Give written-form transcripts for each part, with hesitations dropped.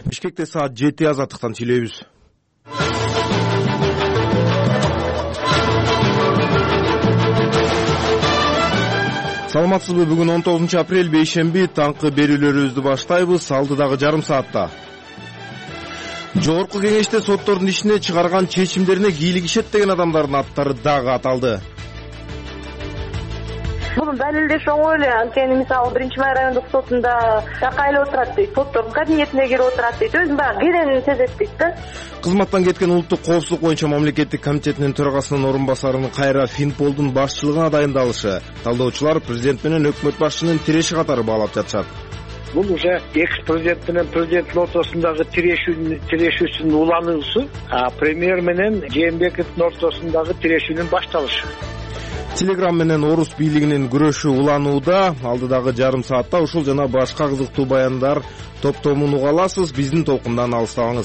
Бишкекте саат 7 азаттыктан сүйлөйбүз. Саламатсызбы? Бүгүн 19 апрель бейшемби, таңкы берүүлөрүбүздү баштайбыз. Алдыдагы жарым саатта Жогорку кеңеште соттордун ишине чыгарган чечимдерине кийлигишет деген адамдардын аттары дагы аталды. Мунун далилдеши оңой эле. Анткени мисалы 1-Май райондук сотунда такайлы отурат дейт, соттордун кабинетине кирип отурат дейт. Өзүн баягы керенин сезет дейт да. Кызматтан кеткен улуттук коопсуздук боюнча мамлекеттик комитетинин төрагасынын орун басарынын кайра Финполдун башчылыгына дайындалышы талдоочулар президент менен өкмөт башчынын тиреши катары баалап жатышат. Бул уже экс-президент менен президенттин ортосундагы тирешүүсүнүн улануусу, а премьер менен Жээнбековдун ортосундагы тирешүүнүн башталышы. Телеграм менен орус бийлигинин күрөшү уланууда. Алдыдагы жарым саатта ушул жана башка кызыктуу баяндар топтомун уга аласыз. Биздин толкундан алыстабаңыз.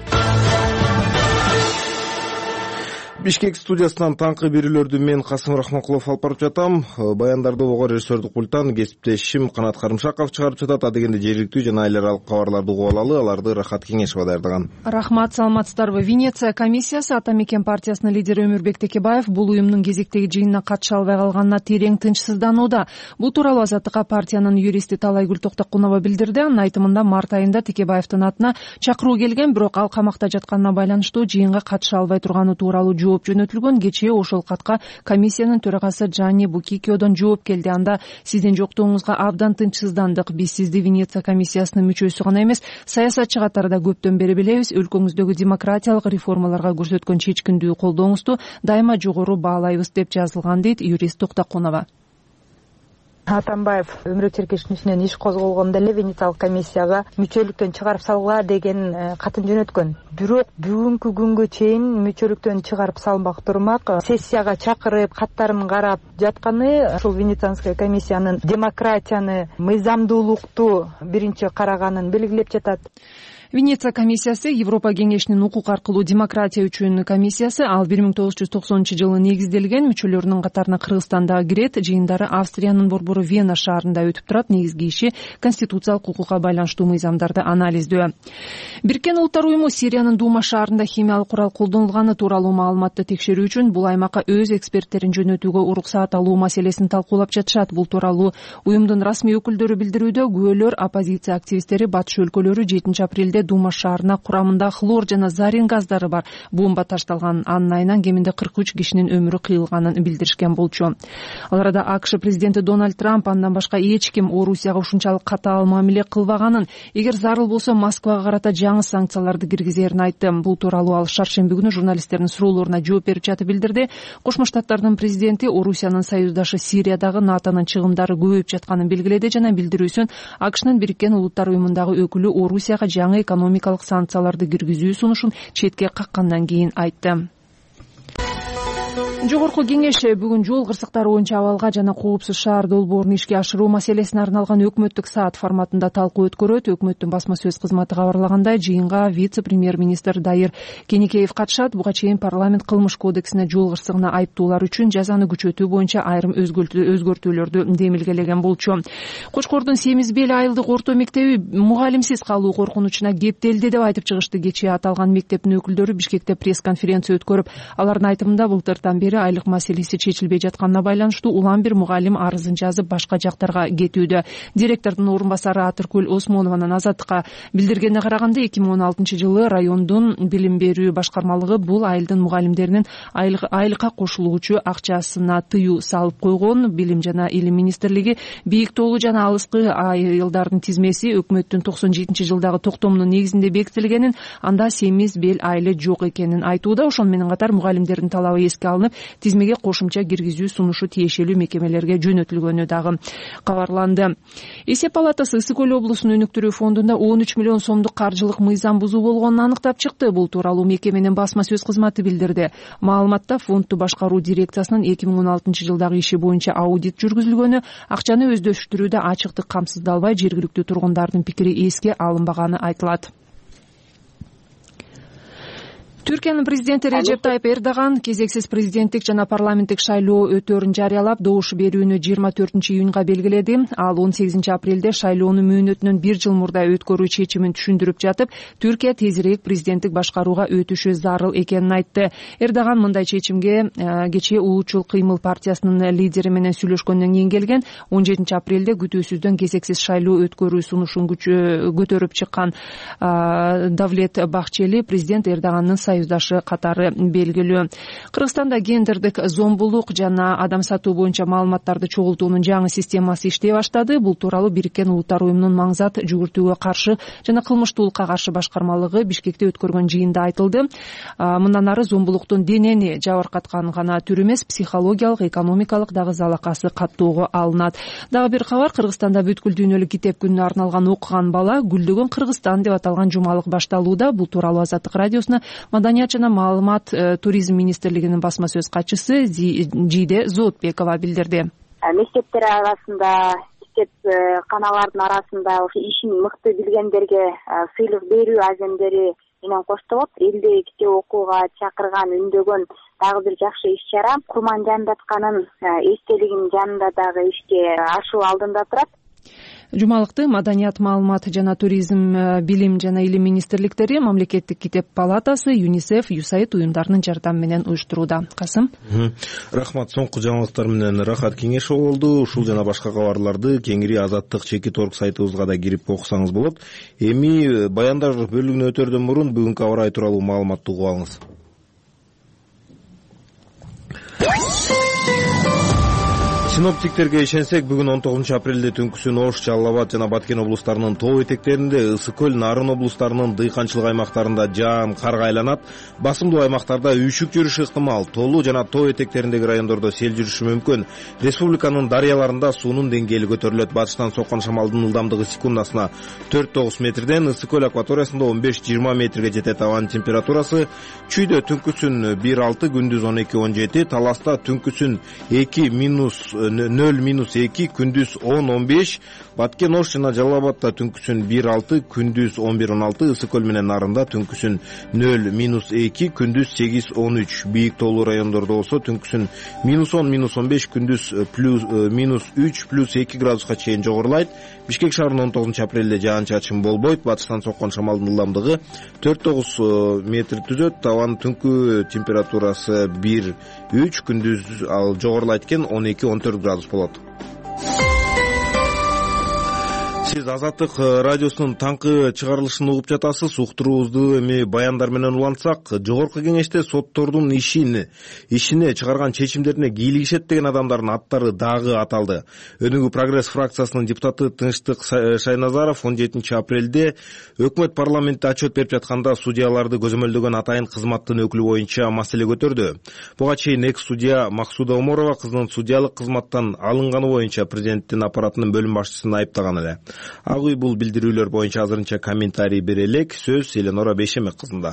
Бишкек студиясынан таңкы берүүлөрдү мен Касым Рахмакулов алып барып жатам. Баяндарды угуу режиссердик пульттан кесиптешим Канат Карымшаков чыгарып жатат. Адегенде жергиликтүү жана эл аралык кабарларды угуп алалы. Аларды Рахат Кеңешова даярдаган. Рахмат, саламатсыздарбы? Венеция комиссиясы Ата мекен партиясынын лидери Өмүрбек Текебаев бул уюмдун кезектеги жыйынына катыша албай калганына терең тынчсызданууда. Бул тууралуу Азаттыкка партиянын юристи Талайгүл Токтокунова билдирди. Анын айтымында март айында Текебаевдин атына чакыруу келген, бирок ал камакта жатканына байланыштуу жыйынга катыша албай турганы тууралуу жооп жөнөтүлгөн. Кечээ ошол катка комиссиянын төрагасы Джанни Букикиодон жооп келди. Анда сиздин жоктугуңузга абдан тынчсыздандык. Биз сизди Венеция комиссиясынын мүчөсү гана эмес, саясатчы катары да көптөн бери билебиз. Өлкөңүздөгү демократиялык реформаларга көрсөткөн чечкиндүү колдооңузду дайыма жогору баалайбыз деп жазылган, дейт юрист Токтокунова. Атамбаев Өмүрбек Черкешевдин ишинен иш козголгондо эле Венециялык комиссияга мүчөлүктөн чыгарып салгыла деген катын жөнөткөн. Бирок бүгүнкү күнгө чейин мүчөлүктөн чыгарып салмак турмак, сессияга чакырып, каттарын карап жатканы ушул Венецианская комиссиянын демократияны, мыйзамдуулукту биринчи караганын белгилеп жатат. Венеция комиссиясы Европа кеңешинин укук аркылуу демократия үчүн комиссиясы. Ал 1990-жылы негизделген. Мүчөлөрүнүн катарына Кыргызстан да кирет. Жыйындары Австриянын борбору Вена шаарында өтүп турат. Негизги иши конституциялык укукка байланыштуу мыйзамдарды анализдөө. Бириккен Улуттар уюму Сириянын Дума шаарында химиялык курал колдонулганы тууралуу маалыматты текшерүү үчүн бул аймакка өз эксперттерин жөнөтүүгө уруксаат алуу маселесин талкуулап жатышат. Бул тууралуу уюмдун расмий өкүлдөрү билдирүүдө. Күбөлөр, оппозиция активисттери батыш өлкөлөрү 7 апрелде Дума шаарына курамында хлор жана зарин газдары бар бомба ташталган. Анын айынан кеминде 43 кишинин өмүрү кыйылганын билдиришкен болчу. Ал арада АКШ президенти Дональд Трамп андан башка эч ким Орусияга ушунчалык катаал мамиле кылбаганын, эгер зарыл болсо Москвага карата жаңы санкцияларды киргизерин айтты. Бул тууралуу ал шаршемби күнү журналисттердин суроолоруна жооп берип жатып билдирди. Кошмо Штаттардын президенти Орусиянын союздашы Сириядагы НАТОнун чыгымдары көбөйүп жатканын белгиледи жана билдирүүсүн АКШнын Бириккен Улуттар уюмундагы өкүлү Орусияга жаңы экономикалык санкцияларды киргизүү сунушун четке каккандан кийин айтты. Жогорку кеңеш бүгүн жол кырсыктары боюнча абалга жана коопсуз шаар долбоорун ишке ашыруу маселесине арналган өкмөттүк саат форматында талкуу өткөрөт. Өкмөттүн басма сөз кызматы кабарлагандай, жыйынга вице-премьер-министр Дайыр Кенекеев катышат. Буга чейин парламент кылмыш кодексине жол кырсыгына айыптуулар үчүн жазаны күчөтүү боюнча айрым өзгөртүүлөрдү демилгелеген болчу. Кочкордун Семиз Бел айылдык орто мектеби мугалимсиз калуу коркунучуна кептелди деп айтып чыгышты. Кечээ аталган мектептин өкүлдөрү Бишкекте пресс-конференция өткөрүп, алардын айтымында былтыртан бери айлык маселеси чечилбей жатканына байланыштуу улам бир мугалим арызын жазып башка жактарга кетүүдө. Директордун орун басары Атыркүл Осмонованын Азаттыкка билдиргенине караганда, 2016-жылы райондун билим берүү башкармалыгы бул айылдын мугалимдеринин айлыкка кошулуучу акчасына тыюу салып койгон. Билим жана илим министрлиги бийик тоолуу жана алыскы айылдардын тизмеси өкмөттүн 97-жылдагы токтомунун негизинде бекитилгенин, анда Семиз Бел айылы жок экенин айтууда. Ошону менен катар мугалимдердин талабы эске алынып, тизмеге кошумча киргизүү сунушу тиешелүү мекемелерге жөнөтүлгөнү дагы кабарланды. Эсеп палатасы Ысык Көл облусунун өнүктүрүү фондунда 13 миллион сомдук каржылык мыйзам бузуу болгонун аныктап чыкты. Бул тууралуу мекеменин басма сөз кызматы билдирди. Маалыматта фондду башкаруу дирекциясынын 2016-жылдагы иши боюнча аудит жүргүзүлгөнү, акчаны өздөштүрүүдө ачыктык камсыздалбай, жергиликтүү тургундардын пикири эске алынбаганы айтылат. Түркиянын президенти Режеп Тайып Эрдоган кезексиз президенттик жана парламенттик шайлоо өтөөрүн жарыялап, добуш берүүнү 24-июнга белгиледи. Ал 18-апрелде шайлоону мөөнөтүнөн 1 жыл мурда өткөрүү чечимин түшүндүрүп жатып, Түркия тезирээк президенттик башкарууга өтүшү зарыл экенин айтты. Эрдоган мындай чечимге кечээ Улуучул кыймыл партиясынын лидери менен сүйлөшкөндөн кийин келген. 17-апрелде күтүүсүздөн кезексиз шайлоо өткөрүү сунушун көтөрүп чыккан Давлет Бахчели президент Эрдогандын союздашы катары белгилүү. Кыргызстанда гендердик зомбулук жана адам сатуу боюнча маалыматтарды чогултуунун жаңы системасы иштей баштады. Бул тууралуу Бириккен Улуттар уюмунун маңзат жүгүртүүгө каршы жана кылмыштуулукка каршы башкармалыгы Бишкекте өткөргөн жыйында айтылды. Мындан ары зомбулуктун денени жабыркаткан гана түрү эмес, психологиялык, экономикалык дагы залакасы каттоого алынат. Дагы бир кабар: Кыргызстанда бүткүл дүйнөлүк китеп күнүнө арналган окуган бала Гүлдөгөн Кыргызстан деп аталган жумалык башталууда. Бул тууралуу Азаттык радиосуна Маданият жана маалымат туризм министрлигинин басма сөз катчысы Жийде Зоотбекова билдирди. Мектептер арасында, китепканалардын арасында ошо ишин мыкты билгендерге сыйлык берүү аземдери менен коштолот. Элди китеп окууга чакырган, үндөгөн дагы бир жакшы иш-чара. Курман Жандатканын эстелигинин жанында дагы ишке ашуу алдында турат. Жумалыкты Маданият, маалымат жана туризм, билим жана илим министрликтери, мамлекеттик китеп палатасы, ЮНИСЕФ, ЮСАИД уюмдарынын жардамы менен уюштурууда. Касым. Рахмат. Соңку жаңылыктар менен Рахат Кеңешова болду. Ушул жана башка кабарларды кеңири Азаттык.org сайтыбызга да кирип окусаңыз болот. Эми баяндар бөлүгүнө өтөрдөн мурун бүгүнкү аба ырайы тууралуу маалыматты угуп алыңыз. Синоптиктерге ишенсек, бүгүн 19-апрелде түнкүсүн Ош, Жалал Абад жана Баткен облустарынын тоо этектеринде, Ысык көл, Нарын облустарынын дыйканчылык аймактарында жаан карга айланат. Басымдуу аймактарда үйшүк жүрүшү ыктымал. Тоолуу жана тоо этектериндеги райондордо сел жүрүшү мүмкүн. Республиканын дарыяларында суунун деңгээли көтөрүлөт. Батыштан соккон шамалдын ылдамдыгы секундасына 4-9 метрден, Ысык көл акваториясында 15-20 метрге жетет. Абанын температурасы Чүйдө түнкүсүн 1-6, күндүз 12-17, Таласта түнкүсүн 2-0-2, күндүз 10-15, Баткен, Ош жана Жалал Абадта түнкүсүн 1-6, күндүз 11-16, Ысык көл менен Нарында түнкүсүн 0-2, күндүз 8-13, бийик тоолуу райондордо болсо түнкүсүн -10-15, күндүз -3+2 градуска чейин жогорулайт. Бишкек шаарында 19-апрелде жаан-чачын болбойт. Батыштан соккон шамалдын ылдамдыгы 4-9 метр түзөт. Абанын түнкү температурасы 1-3, күндүз ал жогорулайт экен, 12-14 градус болот. Сиз Азаттык радиосунун таңкы чыгарылышын угуп жатасыз. Уктуруубузду эми баяндар менен улантсак, жогорку кеңеште соттордун ишине чыгарган чечимдерине кийлигишет деген адамдардын аттары дагы аталды. Өнүгүү прогресс фракциясынын депутаты Тынчтык Шайназаров 17-апрелде өкмөт парламентте отчет берип жатканда судьяларды көзөмөлдөгөн атайын кызматтын өкүлү боюнча маселе көтөрдү. Буга чейин экс-судья Максуда Оморова кызынын судьялык кызматтан алынганы боюнча президенттин аппаратынын бөлүм башчысын айыптаган эле. Ак үй бул билдирүүлөр боюнча азырынча комментарий бере элек. Сөз Эленора Бейшемек кызында.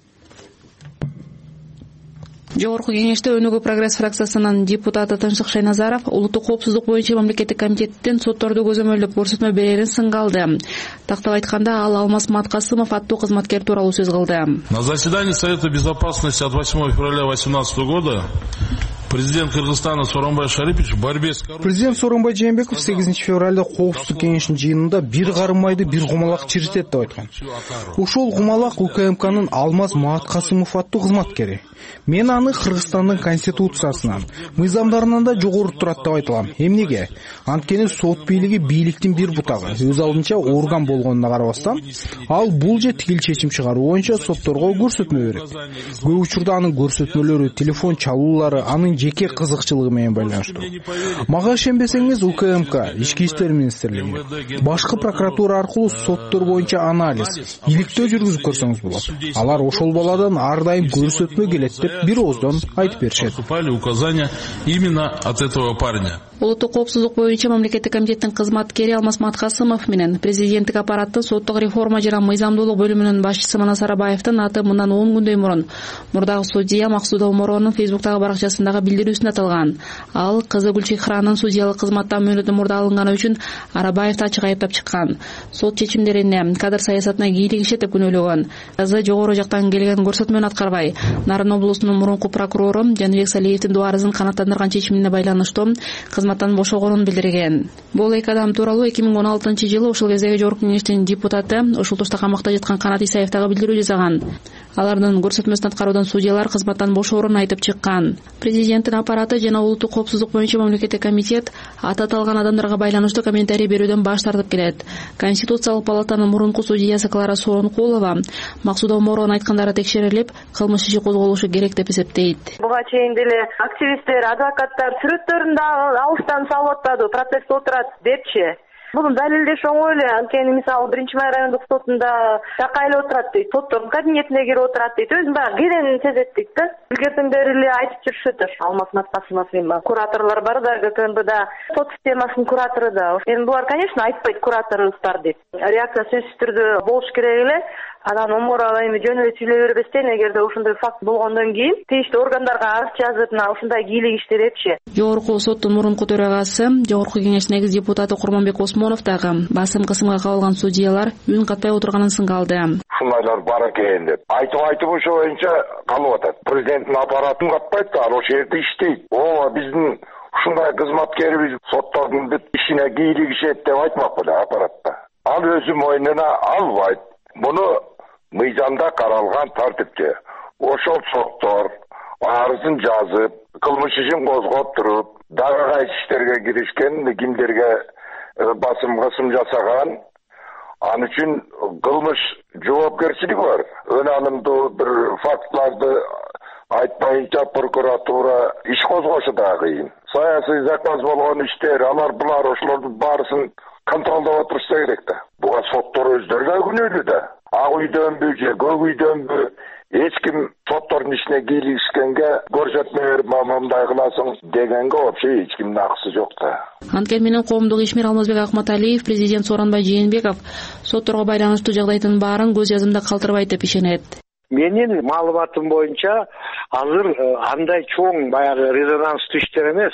Жогорку кеңеште Өнүгүү прогресс фракциясынын депутаты Тынчтык Шайназаров улуттук коопсуздук боюнча мамлекеттик комитеттин сотторду көзөмөлдөп көрсөтмө берерин сынга алды. Тактап айтканда, ал Алмаз Маткасымов аттуу кызматкер тууралуу сөз кылды. На заседании Совета безопасности от 8 февраля 2018 года президент Кыргызстана Сооронбай Шарипович в борьбе с коррупцией. Президент Сооронбай Жээнбеков 8 февралда коопсуздук кеңешинин жыйынында бир карымайды бир кумалак чиритет деп айткан. Ошол кумалак УКМКнын Алмаз Маткасымов аттуу кызматкери. Мен аны Кыргызстандын конституциясынан, мыйзамдарынан да жогору турат деп айтылам. Эмнеге? Анткени сот бийлиги бийликтин бир бутагы, өз алдынча орган болгонуна карабастан, ал бул же тигил чечим чыгаруу боюнча сотторго көрсөтмө берет. Көп учурда анын көрсөтмөлөрү, телефон чалуулары анын жеке кызыкчылыгы менен байланыштуу. Мага ишенбесеңиз, УКМК, Ички иштер министрлиги, башкы прокуратура аркылуу соттор боюнча анализ, иликтөө жүргүзүп көрсөңүз болот. Алар ошол баладан ар дайым көрсөтмө келет деп бир ооздон айтып беришет. Поступали указания именно от этого парня. Улуттук коопсуздук боюнча мамлекеттик комитеттин кызматкери Алмаз Маткасымов менен президенттик аппараттын соттук реформа жана мыйзамдуулук бөлүмүнүн башчысы Манас Арабаевдин аты мындан 10 күндөй мурун мурдагы судья Максуда Оморовдун фейсбуктагы баракчасындагы билдирүүсүндө аталган. Ал кызы Гүлчехранын судьялык кызматтан мөөнөтү мурда алынганы үчүн Арабаевди ачык айыптап чыккан. Сот чечимдерине кадр саясатына кийлигишет деп күнөөлөгөн. Кызы жогору жактан келген көрсөтмөнү аткарбай, Нарын облусунун мурунку прокурору Жаныбек Салиевдин дуб арызын канааттандырган чечимине байланыштуу кызматтан бошогонун билдирген. Бул эки адам тууралуу 2016-жылы ушул кездеги Жогорку Кеңештин депутаты ушул тушта камакта жаткан Канат Исаев дагы билдирүү жасаган. Алардын көрсөтмөсүн аткаруудан судьялар кызматтан бошоорун айтып чыккан. Президенттин аппараты жана улуттук коопсуздук боюнча мамлекеттик комитет аты аталган адамдарга байланыштуу комментарий берүүдөн баш тартып келет. Конституциялык палатанын мурунку судьясы Клара Сооронкулова Максуда Оморовдун айткандары текшерилип, кылмыш иши козголушу керек деп эсептейт. Буга чейин деле активисттер, адвокаттар сүрөттөрүн дагы алыстан салып атпады, протестте отурат депчи. Муну далилдеш оңой эле. Анткени мисалы 1-Май райондук сотунда такайлап отурат дейт, соттордун кабинетине кирип отурат дейт. Өзүн баягы киренин сезет дейт да. Илгертен бери эле айтып жүрүшөт. Алмаз Маткасымов эми кураторлор бар да, ГКМБда сот системасынын куратору да. Эми булар, конечно, айтпайт кураторубуздар деп. Реакция сөзсүз түрдө болуш керек эле. Анан Оморова эми жөн эле сүйлөй бербестен, эгерде ушундай факт болгондон кийин тийиштүү органдарга арыз жазып, ушундай кийлигишти депчи. Жогорку соттун мурунку төрагасы, Жогорку Кеңештин негиз депутаты Курманбек Осмонов дагы басым кысымга кабылган судьялар үн катпай отурганын сынгалды. Ушундайлар бар экен деп айтып ошо боюнча калып атат. Президенттин аппаратын катпайт да, ошол жерде иштейт. Ооба биздин ушундай кызматкерибиз соттордун бүт ишине кийлигишет деп айтмак беле аппаратта. Ал өзү мойнуна албайт. Муну мыйзамда каралган тартипте ошол соттор арызын жазып, кылмыш ишин козгоп туруп, дагы кайсы иштерге киришкен, кимдерге басым жасаган, ал үчүн кылмыш жоопкерчилиги бар. Өнанымдуу бир фактларды айтпайынча прокуратура иш козгошу да кыйын. Саясий заказ болгон иштер, булар ошолордун баарысын контролдоп отурса керек да. Буга соттор өздөрү да күнөөлүү да. Ак үйдөнбү же көк үйдөнбү эч ким соттордун ишине кийлигишкенге көрсөтмө берип мындай кыласың дегенге вообще эч кимдин акысы жок да. Анткени менен коомдук ишмер Алмазбек Акматалиев президент Сооронбай Жээнбеков сотторго байланыштуу жагдайдын баарын көз жазымда калтырбайт деп ишенет. Менин маалыматым боюнча азыр андай чоң баягы резонанстуу иштер эмес.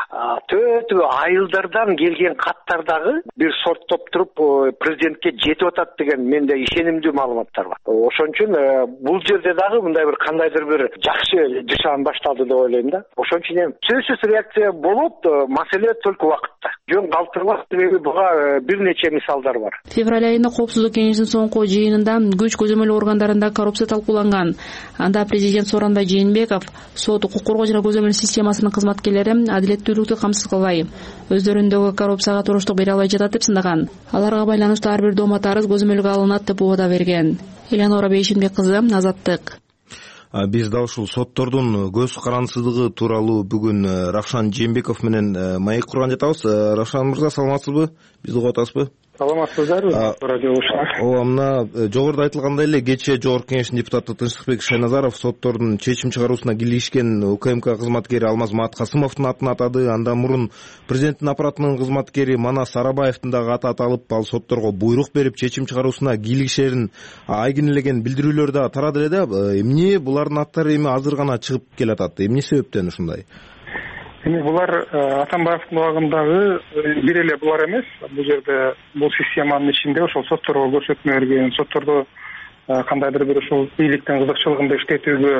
Төтө айылдардан келген каттардагы бир сорттоп туруп президентке жетип атат деген менде ишенимдүү маалыматтар бар. Ошон үчүн бул жерде дагы мындай бир кандайдыр бир жакшы жашаан башталды деп ойлойм да. Ошон үчүн сөзсүз реакция болот, маселе только убакытта. Жөн калтырбак себеби буга бир нече мисалдар бар. Февраль айында Коопсуздук кеңешинин соңку жыйынында күч көзөмөл органдарында коррупция талкууланган. Анда президент Сооронбай Жээнбеков сот, укук коргоо жана көзөмөл системасынын кызматкерлери адилеттүүлүктү камсыз кылбай, өздөрүндөгү коррупцияга туруштук бере албай жатат деп сындаган. Аларга байланыштуу ар бир доомат арыз көзөмөлгө алынат деп убада берген. Элеонора Бейшенбек кызы, Азаттык. Биз да ушул соттордун көз карансыздыгы тууралуу бүгүн Равшан Жээнбеков менен маек курган жатабыз. Равшан мырза, саламатсызбы? Бизди угуп атасызбы? Саламатсыздарбы, радиолушар. Мына жогоруда айтылгандай эле кечээ Жогорку Кеңештин депутаты Тынчтыкбек Шайназаров соттордун чечим чыгаруусуна кийлигишкен УКМК кызматкери Алмаз Маткасымовдун атын атады. Андан мурун президенттин аппаратынын кызматкери Манас Арабаевдин дагы аты аталып, ал сотторго буйрук берип чечим чыгаруусуна кийлигишерин айгинелеген билдирүүлөр да тарады эле да. Эмне булардын аттары эми азыр гана чыгып келатат? Эмне себептен ушундай? Эми булар Атамбаевдин убагындагы бир эле булар эмес. Бул жерде бул системанын ичинде ошол сотторго көрсөтмө берген, соттордо кандайдыр бир ушул бийликтин кызыкчылыгында иштетүүгө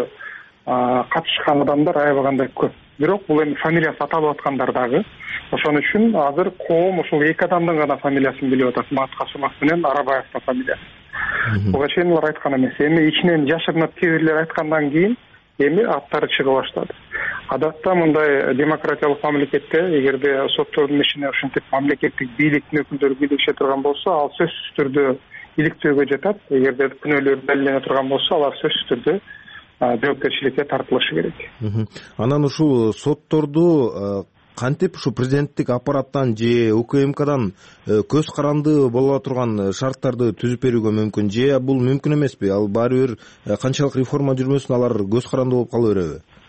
катышкан адамдар аябагандай көп. Бирок бул эми фамилиясы аталып аткандар дагы. Ошон үчүн азыр коом ушул эки адамдын гана фамилиясын билип атат, Маткасымов менен Арабаевдин фамилиясы. Буга чейин булар айткан эмес. Эми ичинен жашырынып кээ бирлер айткандан кийин эми аттары чыга баштады. Адатта мындай демократиялык мамлекетте эгерде соттордун ишине ушинтип мамлекеттик бийликтин өкүлдөрү кийлигише турган болсо, ал сөзсүз түрдө иликтөөгө жатат. Эгерде күнөөлөр далилдене турган болсо, алар сөзсүз түрдө жоопкерчиликке тартылышы керек. Анан ушул сотторду кантип ушу президенттик аппараттан же УКМКдан көз каранды боло турган шарттарды түзүп берүүгө мүмкүн, же бул мүмкүн эмеспи? Ал баары бир канчалык реформа жүрмөсүн алар көз каранды болуп кала береби?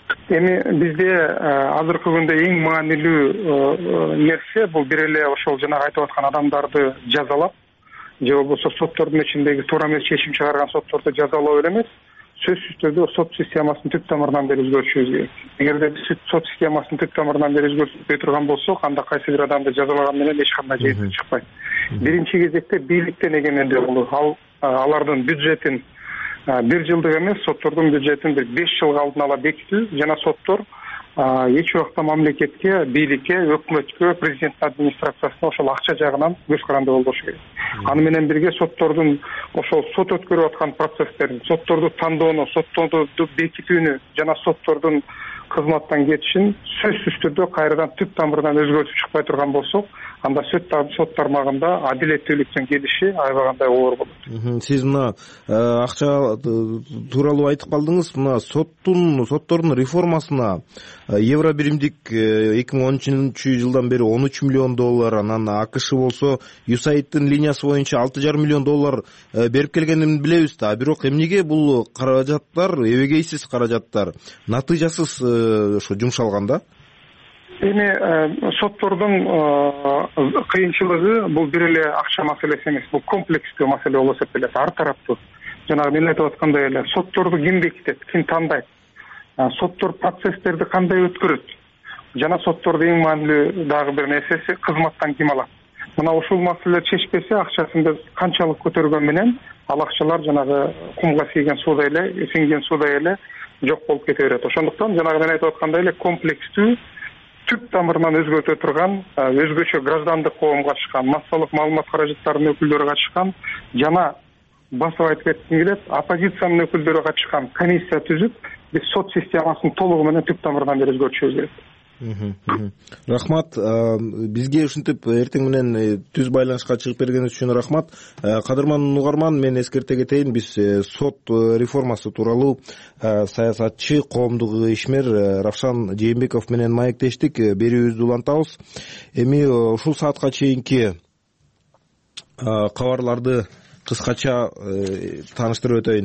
Эми бизде азыркы күндө эң маанилүү нерсе бул бир эле ошол жанагы айтып аткан адамдарды жазалап же болбосо соттордун ичиндеги туура эмес чечим чыгарган сотторду жазалоо эле эмес, сөзсүз түрдө сот системасын түп тамырынан бери өзгөртүшүбүз керек. Эгерде биз сот системасын түп тамырынан бери өзгөртпөй турган болсок, анда кайсы бир адамды жазалаган менен эч кандай жетип чыкпайт. Биринчи кезекте бийликтен эгемендүү болуу, алардын бюджетин 1 жылдык эмес, соттордун бюджетин 5 жылга алдын ала бекитүү жана соттор эч убакта мамлекетке, бийликке, өкмөткө, президенттин администрациясына ошол акча жагынан көз каранды болбошу керек. Аны менен бирге соттордун ошол сот өткөрүп аткан процесстерин, сотторду тандоону, сотторду бекитүүнү жана соттордун кызматтан кетишин сөзсүз түрдө кайрадан түп тамырынан өзгөртүп чыкпай турган болсок, анда сот тармагында адилеттүүлүктүн келиши аябагандай оор болот. Сиз мына акча тууралуу айтып калдыңыз. Мына соттордун реформасына евро биримдик 2013 жылдан бери $13 миллион, анан АКШ болсо USAIDтин линиясы боюнча $6,5 миллион берип келгенин билебиз да. Бирок эмнеге бул каражаттар, эбегейсиз каражаттар, натыйжасыз ошо жумшалганда? Эми соттордун кыйынчылыгы бул бир эле акча маселеси эмес, бул комплекстүү маселе болуп эсептелет. Ар тараптуу. Жанагы мен айтып аткандай эле сотторду ким бекитет, ким тандайт? Соттор процесстерди кандай өткөрөт? Жана соттордун эң маанилүү дагы бир нерсеси кызматтан ким алат? Мына ушул маселелер чечпесе, акчасын биз канчалык көтөргөн менен ал акчалар жанагы кумга сийген суудай эле, сиңген суудай эле жок болуп кете берет. Ошондуктан жанагы мен айтып аткандай эле комплекстүү түп тамырынан өзгөртө турган, өзгөчө граждандык коом катышкан, массалык маалымат каражаттарынын өкүлдөрү катышкан жана басып айтып кетким келет, оппозициянын өкүлдөрү катышкан комиссия түзүп, биз сот системасын толугу менен түп тамырынан бери өзгөртүшүбүз керек. Рахмат. Бизге ушинтип эртең менен түз байланышка чыгып бергениңиз үчүн рахмат. Кадырман угарман, мен эскерте кетейин, биз сот реформасы тууралуу саясатчы, коомдук ишмер Равшан Жээнбеков менен маектештик. Берүүбүздү улантабыз. Эми ушул саатка чейинки кабарларды кыскача тааныштырып өтөйүн.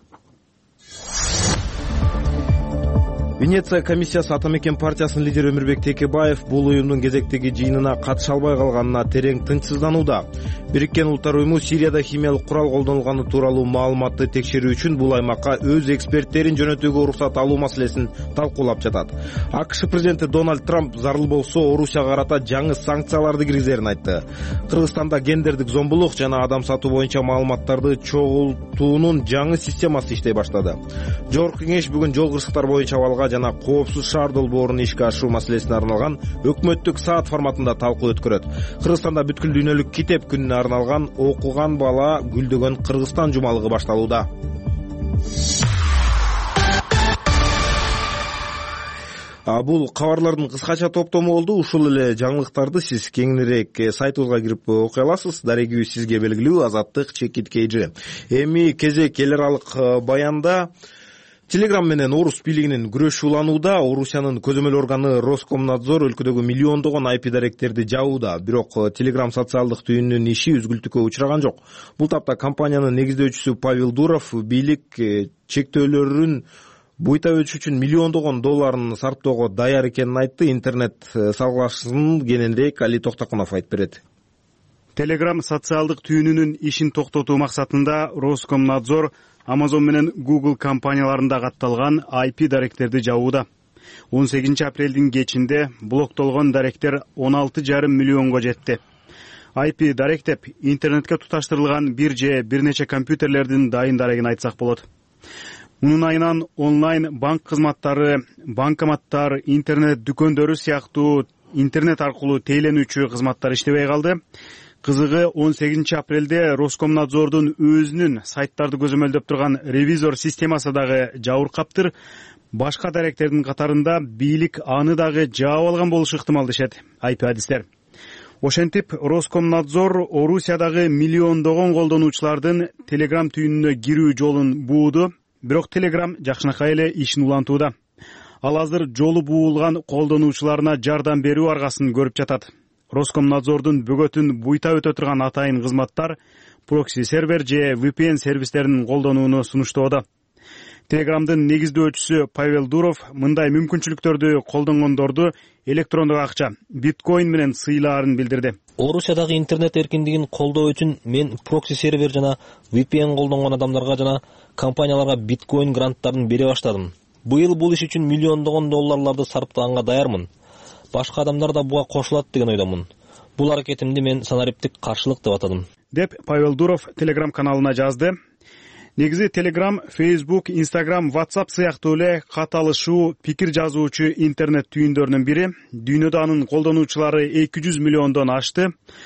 Венеция комиссиясы Атамекен партиясынын лидери Өмүрбек Текебаев бул уюмдун кезектеги жыйынына катыша албай калганына терең тынчсызданууда. Бириккен Улуттар уюму Сирияда химиялык курал колдонулганы тууралуу маалыматты текшерүү үчүн бул аймакка өз эксперттерин жөнөтүүгө уруксат алуу маселесин талкуулап жатат. АКШ президенти Дональд Трамп зарыл болсо Орусияга карата жаңы санкцияларды киргизерин айтты. Кыргызстанда гендердик зомбулук жана адам сатуу боюнча маалыматтарды чогултуунун жаңы системасы иштей баштады. Жогорку кеңеш бүгүн жол кырсыктар боюнча абалга жана коопсуз шаар долбоорун ишке ашыруу маселесине арналган өкмөттүк саат форматында талкуу өткөрөт. Кыргызстанда бүткүл дүйнөлүк китеп күнүнө арналган окуган бала гүлдөгөн Кыргызстан жумалыгы башталууда. Бул кабарлардын кыскача топтому болду. Ушул эле жаңылыктарды сиз кеңирээк сайтыбызга кирип окуй аласыз. Дарегибиз сизге белгилүү Азаттык Чекит Кейжи. Эми кезек эл аралык баянда Телеграм менен орус бийлигинин күрөшү уланууда. Орусиянын көзөмөл органы Роскомнадзор өлкөдөгү миллиондогон IP даректерди жабууда. Бирок Телеграм социалдык түйүнүнүн иши үзгүлтүккө учураган жок. Бул тапта компаниянын негиздөөчүсү Павел Дуров бийлик чектөөлөрүн буйта өтүш үчүн миллиондогон долларын сарптоого даяр экенин айтты. Интернет салгылашсын кененирээк Али Токтокунов айтып берет. Телеграм социалдык түйүнүнүн ишин токтотуу максатында Роскомнадзор Amazon менен Google компанияларында катталган IP даректерди жабууда. 18 апрелдин кечинде блоктолгон даректер 16,5 миллионго жетти. IP даректеп интернетке туташтырылган бир же бир нече компьютерлердин дайын дарегин айтсак болот. Мунун айынан онлайн банк кызматтары, банкоматтар, интернет дүкөндөрү сыяктуу интернет аркылуу тейлөнүүчү кызматтар иштебей калды. Кызыгы 18 апрелде Роскомнадзордун өзүнүн сайттарды көзөмөлдөп турган ревизор системасы дагы жабыркаптыр. Башка даректердин катарында бийлик аны дагы жаап алган болушу ыктымал дешет IP адистер. Ошентип Роскомнадзор Орусиядагы миллиондогон колдонуучулардын Telegram түйүнүнө кирүү жолун бууду, бирок Telegram жакшынакай эле ишин улантууда. Ал азыр жолу буулган колдонуучуларына жардам берүү аргасын көрүп жатат. Роскомнадзордун бөгөтүн буйта өтө турган атайын кызматтар прокси сервер же VPN сервистерин колдонууну сунуштоодо. Телеграмдын негиздөөчүсү Павел Дуров мындай мүмкүнчүлүктөрдү колдонгондорду электрондук акча биткоин менен сыйлаарын билдирди. Орусиядагы интернет эркиндигин колдоо үчүн мен прокси сервер жана VPN колдонгон адамдарга жана компанияларга биткоин гранттарын бере баштадым. Быйыл бул иш үчүн миллиондогон долларларды сарптаганга даярмын. Башка адамдар да буга кошулат деген ойдомун. Бул аракетимди мен санариптик каршылык деп атадым, деп Павел Дуров Telegram каналына жазды. Негизи Telegram, Facebook, Instagram, WhatsApp сыяктуу эле каталышуу, пикир жазуучу интернет түйүндөрүнүн бири. Дүйнөдө анын колдонуучулары 200 миллиондон ашты.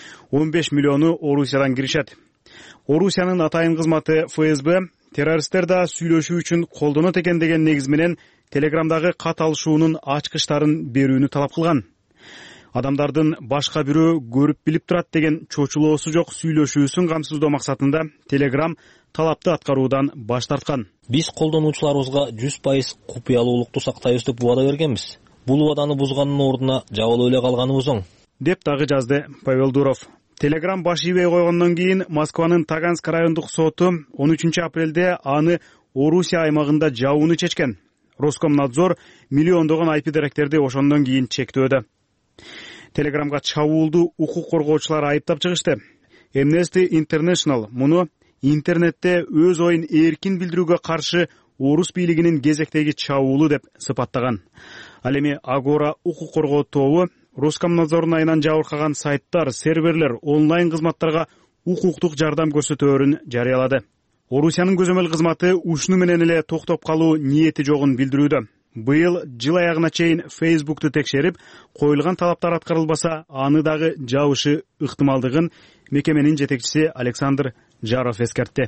15 миллиону Орусиядан киришет. Орусиянын атайын кызматы ФСБ террористтер да сүйлөшүү үчүн колдонот экен деген негиз менен Telegramдагы каталышуунун ачкычтарын берүүнү талап кылган. Адамдардын башка бирөө көрүп билип турат деген чочулоосу жок сүйлөшүүсүн камсыздоо максатында Telegram талапты аткаруудан баш тарткан. Биз колдонуучуларыбызга 100% купуялуулукту сактайбыз деп убада бергенбиз. Бул убаданы бузганын ордуна жабылып эле калганыбыз оң, деп дагы жазды Павел Дуров. Telegram баш ийбей койгондон кийин Москванын Таганск райондук соту 13 апрелде аны Орусия аймагында жабууну чечкен. Роскомнадзор миллиондогон IP даректерди ошондон кийин чектөөдө. Telegramга чабуулду укук коргоочулар айыптап чыгышты. Amnesty International муну интернетте өз оюн эркин билдирүүгө каршы орус бийлигинин кезектеги чабуулу деп сыпаттаган. Ал эми Агора укук коргоо тобу Роскомнадзордун айынан жабыркаган сайттар, серверлер, онлайн кызматтарга укуктук жардам көрсөтөөрүн жарыялады. Орусиянын көзөмөл кызматы ушуну менен эле токтоп калуу ниети жогун билдирүүдө. Быйыл жыл аягына чейин Facebook'tu текшерип, коюлган талаптар аткарылбаса, аны дагы жабышы ыктымалдыгын мекеменин жетекчиси Александр Жаров эскертти.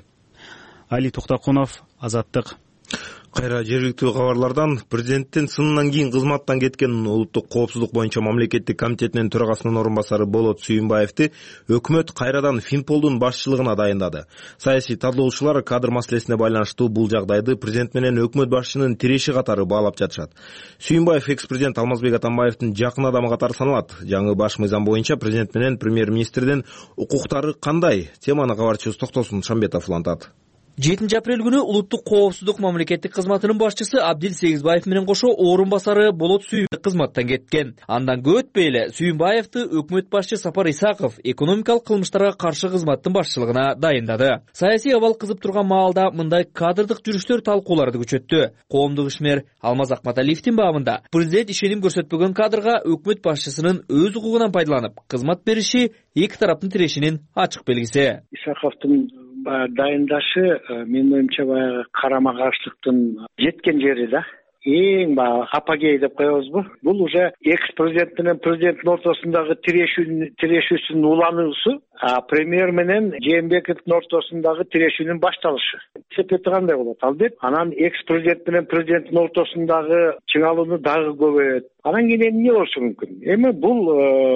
Али Токтокунов, Азаттык. Кайра жергиликтүү кабарлардан президенттин сынынан кийин кызматтан кеткен улуттук коопсуздук боюнча мамлекеттик комитетинин төрагасынын орун басары Болот Сүйүнбаевди өкмөт кайрадан Финполдун башчылыгына дайындады. Саясий талдоочулар кадр маселесине байланыштуу бул жагдайды президент менен өкмөт башчынын тиреши катары баалап жатышат. Сүйүнбаев экс-президент Алмазбек Атамбаевдин жакын адамы катары саналат. Жаңы баш мыйзам боюнча президент менен премьер-министрдин укуктары кандай? Теманы кабарчыбыз Токтосун Шамбетов улантат. 7 апрель күнү улуттук коопсуздук мамлекеттик кызматынын башчысы Абдил Сегизбаев менен кошо орун басары Болот Сүйүнбаев кызматтан кеткен. Андан көп өтпөй эле Сүйүнбаевди өкмөт башчы Сапар Исаков экономикалык кылмыштарга каршы кызматтын башчылыгына дайындады. Саясий абал кызып турган маалда мындай кадрдык жүрүштөр талкууларды күчөттү. Коомдук ишмер Алмаз Акматалиевдин бабында президент ишеним көрсөтпөгөн кадрга өкмөт башчысынын өз укугунан пайдаланып кызмат бериши эки тараптын тирешинин ачык белгиси. Исаковдун дайындашы менин оюмча баягы карама каршылыктын жеткен жери да. Эң баягы апогей деп коебузбу? Бул уже экс-президент менен президенттин ортосундагы тирешүүсүнүн улануусу, премьер менен Жээнбековдун ортосундагы тирешүүнүн башталышы. Эсептеп кандай болот? Албетте, анан экс-президент менен президенттин ортосундагы чыңалууну дагы көбөйөт. Анан кийин эмне болушу мүмкүн? Эми бул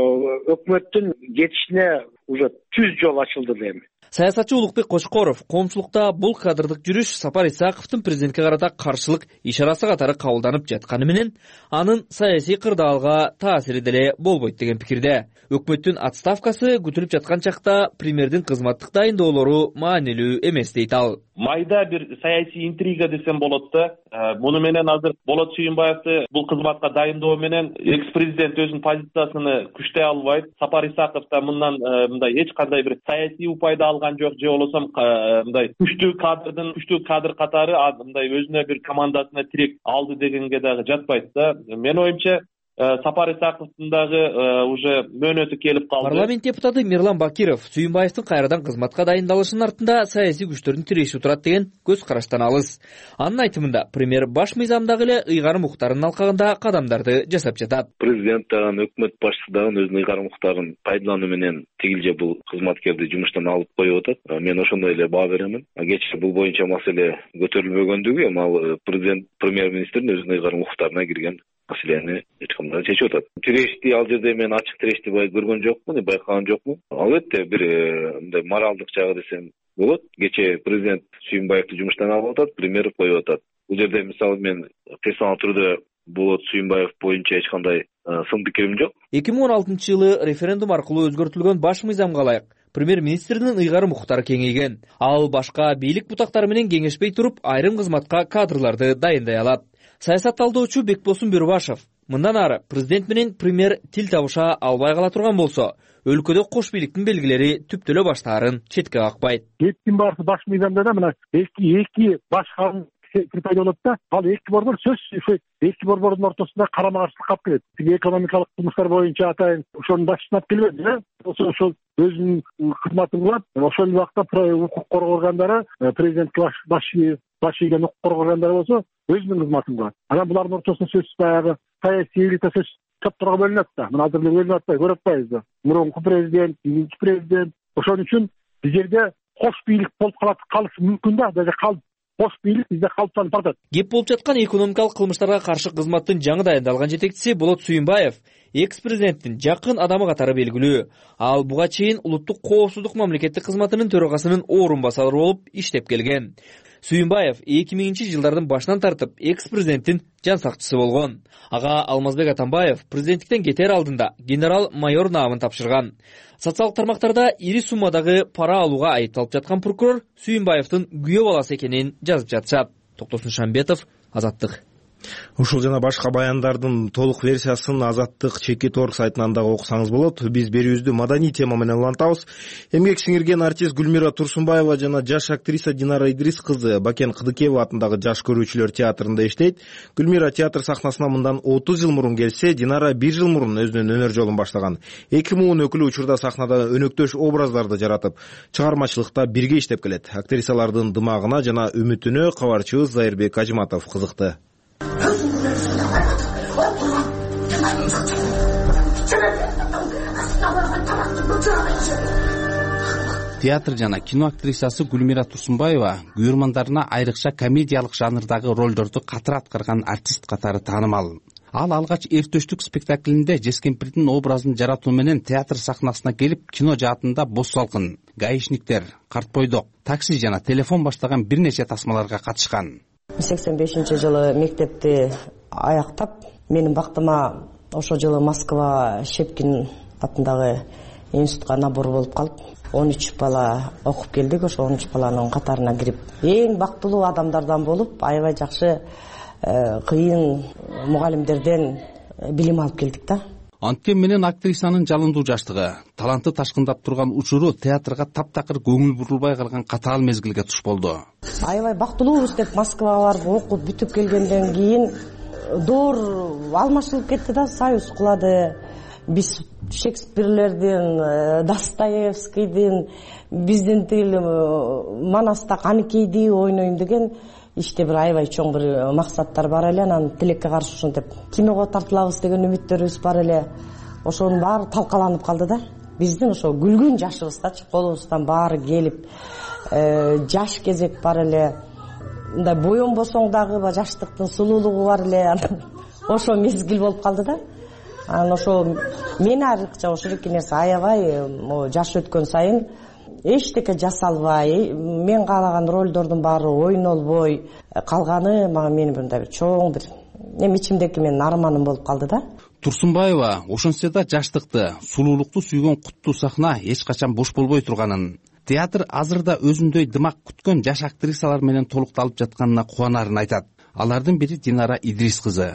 өкмөттүн кетишине уже түз жол ачылды дейм. Саясатчы Улукбек Кочкоров коомчулукта бул кадрдык жүрүш Сапар Исаковдун президентке карата каршылык ишарасы катары кабылданып жатканы менен анын саясий кырдаалга таасири деле болбойт деген пикирде. Өкмөттүн отставкасы күтүлүп жаткан чакта премьердин кызматтык дайындоолору маанилүү эмес дейт ал. Майда бир саясий интрига десем болот да. Муну менен азыр Болот Сүйүнбаевди бул кызматка дайындоо менен экс-президент өзүнүн позициясын күчтөй албайт. Сапар Исаков да мындай эч кандай бир саясий упайда алган жок, же болбосо мындай күчтүү кадр катары мындай өзүнө бир командасына тирек алды дегенге дагы жатпайт да. Менин оюмча Сапар Исаковдун дагы уже мөөнөтү келип калды. Парламент депутаты Мирлан Бакиров Сүйүнбаевдин кайрадан кызматка дайындалышынын артында саясий күчтөрдүн тиреши турат деген көз караштан алыс. Анын айтымында премьер баш мыйзамдагы эле ыйгарым укуктарынын алкагында кадамдарды жасап жатат. Президент дагы өкмөт башчысы дагы өзүнүн ыйгарым укуктарын пайдалануу менен тигилже бул кызматкерди жумуштан алып коюп атат. Мен ошондой эле баа беремин. Кечээ бул боюнча маселе көтөрүлбөгөндүгү эми ал президент премьер-министрдин өзүнүн ыйгарым укуктарына кирген маселени эч кандай чечип атат. Тирешти ал жерде мен ачык тирешти көргөн жокмун, байкаган жокмун. Албетте бир мындай моралдык жагы десем болот. Кечээ президент Сүйүнбаевди жумуштан алып атат, премьер коюп атат. Бул жерде мисалы мен персоналдуу түрдө Болот Сүйүнбаев боюнча эч кандай сын пикирим жок. 2016 жылы референдум аркылуу өзгөртүлгөн баш мыйзамга ылайык премьер министрдин ыйгарым укуктары кеңейген. Ал башка бийлик бутактары менен кеңешпей туруп, айрым кызматка кадрларды дайындай алат. Саясатталдоочу Бекбосун Бөрбашев мындан ары президент менен премьер тил табыша албай кала турган болсо, өлкөдө кош бийликтин белгилери түптөлө баштаарын четке какпайт. Эптин баасы баш мыйзамда да мына эки баш калым пайда болот да, ал эки борбор сөзсүз эки борбордун ортосунда карама каршылык алып келет. Экономикалык кылмыштар боюнча атайын ошонун башчысын алып келбеди да. Ошол өзүнүн кызматын кылат. Ошол убакта укук коргоо органдары, президентке баш ийген укук коргоо органдары болсо өзүнүн кызматын кылат. Анан булардын ортосунда сөзсүз баягы саясий элита сөз чоптурга бөлүнөт да. Мына азыр бөлүнүп атпайбы, көрүп атпайбыз да. Мурунку президент, кийинки президент. Ошон үчүн бул жерде кош бийлик болуп калышы мүмкүн да, даже кош бийлик бизде калыптанып баратат. Кеп болуп жаткан экономикалык кылмыштарга каршы кызматтын жаңы дайындалган жетекчиси Болот Сүйүнбаев экс-президенттин жакын адамы катары белгилүү. Ал буга чейин улуттук коопсуздук мамлекеттик кызматынын төрагасынын орун басары болуп иштеп келген. Сүйүнбаев 2000-жылдардын башынан тартып экс-президенттин жан сакчысы болгон. Ага Алмазбек Атамбаев президенттиктен кетер алдында генерал-майор наамын тапшырган. Социалдык тармактарда ири суммадагы пара алууга айыпталып жаткан прокурор Сүйүнбаевдин күйөө баласы экенин жазып жатышат. Токтосун Шамбетов, Азаттык. Ушул жана башка баяндардын толук версиясын Азаттык Чекит.org сайтынан дагы окусаңыз болот. Биз берүүбүздү маданий тема менен улантабыз. Эмгек сиңирген артист Гүлмира Турсунбаева жана жаш актриса Динара Идрис кызы Бакен Кыдыкеева атындагы жаш көрүүчүлөр театрында иштейт. Гүлмира театр сахнасына мындан 30 жыл мурун келсе, Динара 1 жыл мурун өзүнүн өнөр жолун баштаган. Эки муун өкүлү учурда сахнада өнөктөш образдарды жаратып, чыгармачылыкта бирге иштеп келет. Актрисалардын дымагына жана үмүтүнө кабарчыбыз Зайырбек Ажыматов кызыкты. Театр жана кино актрисасы Гүлмира Турсунбаева күйөрмандарына айрыкча комедиялык жанрдагы ролдорду катыр аткарган артист катары таанымал. Ал алгач Эртөштүк спектаклинде Жескемпирдин образын жаратуу менен театр сахнасына келип, кино жаатында Боз салкын, Гаишниктер, Карт бойдок, Такси жана Телефон баштаган бир нече тасмаларга катышкан. 85-жылы мектепти аяктап, менин бактыма ошол жылы Москва Щепкин атындагы институтка набор болуп калып, 13 бала окуп келдик. Ошо 13 баланын катарына кирип, эң бактылуу адамдардан болуп, аябай жакшы кыйын мугалимдерден билим алып келдик да. Анткени менен актрисанын жалындуу жаштыгы, таланты ташкындап турган учуру театрга таптакыр көңүл бурулбай калган катаал мезгилге туш болду. Аябай бактылуубуз деп Москвага барып окуп бүтүп келгенден кийин доор алмашылып кетти да, союз кулады. Биз Шекспирлердин, Достоевскийдин, биздин тил Манаста Каныкейди ойнойм деген иште бир аябай чоң бир максаттар бар эле. Анан тилекке каршы ушинтип киного тартылабыз деген үмүттөрүбүз бар эле. Ошонун баары талкаланып калды да. Биздин ошо күлгүн жашыбыздачы колубуздан баары келип, жаш кезек бар эле. Мындай боенбосоң дагы жаштыктын сулуулугу бар эле. Ошо мезгил болуп калды да. Анан ошо мен айрыкча ошол эки нерсе аябай жаш өткөн сайын эчтеке жасалбай, мен каалаган ролдордун баары ойнолбой калганы менин мындай бир чоң бир ичимдеки менин арманым болуп калды да. Турсунбаева ошончо да жаштыкты, сулуулукту сүйгөн куттуу сахна эч качан бош болбой турганын, театр азыр да өзүндөй дымак күткөн жаш актрисалар менен толукталып жатканына кубанарын айтат. Алардын бири Динара Идрис кызы.